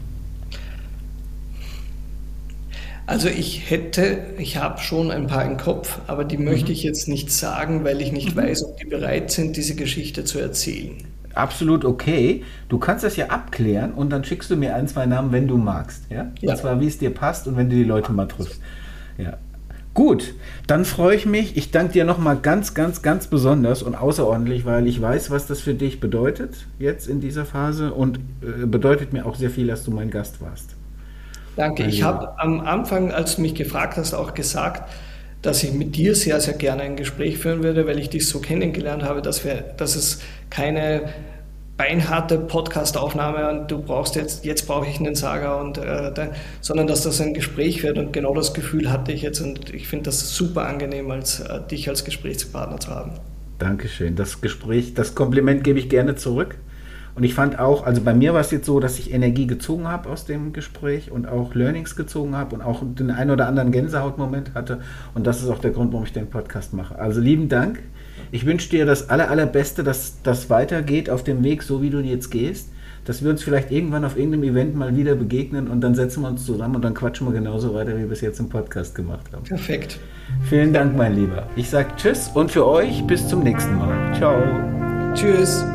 Also ich hätte, ich habe schon ein paar im Kopf, aber die mhm. möchte ich jetzt nicht sagen, weil ich nicht mhm. weiß, ob die bereit sind, diese Geschichte zu erzählen. Absolut okay. Du kannst das ja abklären und dann schickst du mir ein, zwei Namen, wenn du magst. Ja? Ja. Und zwar, wie es dir passt und wenn du die Leute mal triffst. Ja. Gut, dann freue ich mich. Ich danke dir nochmal ganz, ganz, ganz besonders und außerordentlich, weil ich weiß, was das für dich bedeutet jetzt in dieser Phase und äh, bedeutet mir auch sehr viel, dass du mein Gast warst. Danke. Ich habe am Anfang, als du mich gefragt hast, auch gesagt, dass ich mit dir sehr, sehr gerne ein Gespräch führen würde, weil ich dich so kennengelernt habe, dass, wir, dass es keine beinharte Podcast-Aufnahme und du brauchst jetzt, jetzt brauche ich einen Sager, und, äh, de, sondern dass das ein Gespräch wird, und genau das Gefühl hatte ich jetzt, und ich finde das super angenehm, als äh, dich als Gesprächspartner zu haben. Dankeschön. Das Gespräch, das Kompliment gebe ich gerne zurück. Und ich fand auch, also bei mir war es jetzt so, dass ich Energie gezogen habe aus dem Gespräch und auch Learnings gezogen habe und auch den einen oder anderen Gänsehautmoment hatte. Und das ist auch der Grund, warum ich den Podcast mache. Also lieben Dank. Ich wünsche dir das aller, allerbeste, dass das weitergeht auf dem Weg, so wie du jetzt gehst. Dass wir uns vielleicht irgendwann auf irgendeinem Event mal wieder begegnen und dann setzen wir uns zusammen und dann quatschen wir genauso weiter, wie wir es jetzt im Podcast gemacht haben. Perfekt. Vielen Dank, mein Lieber. Ich sage Tschüss und für euch bis zum nächsten Mal. Ciao. Tschüss.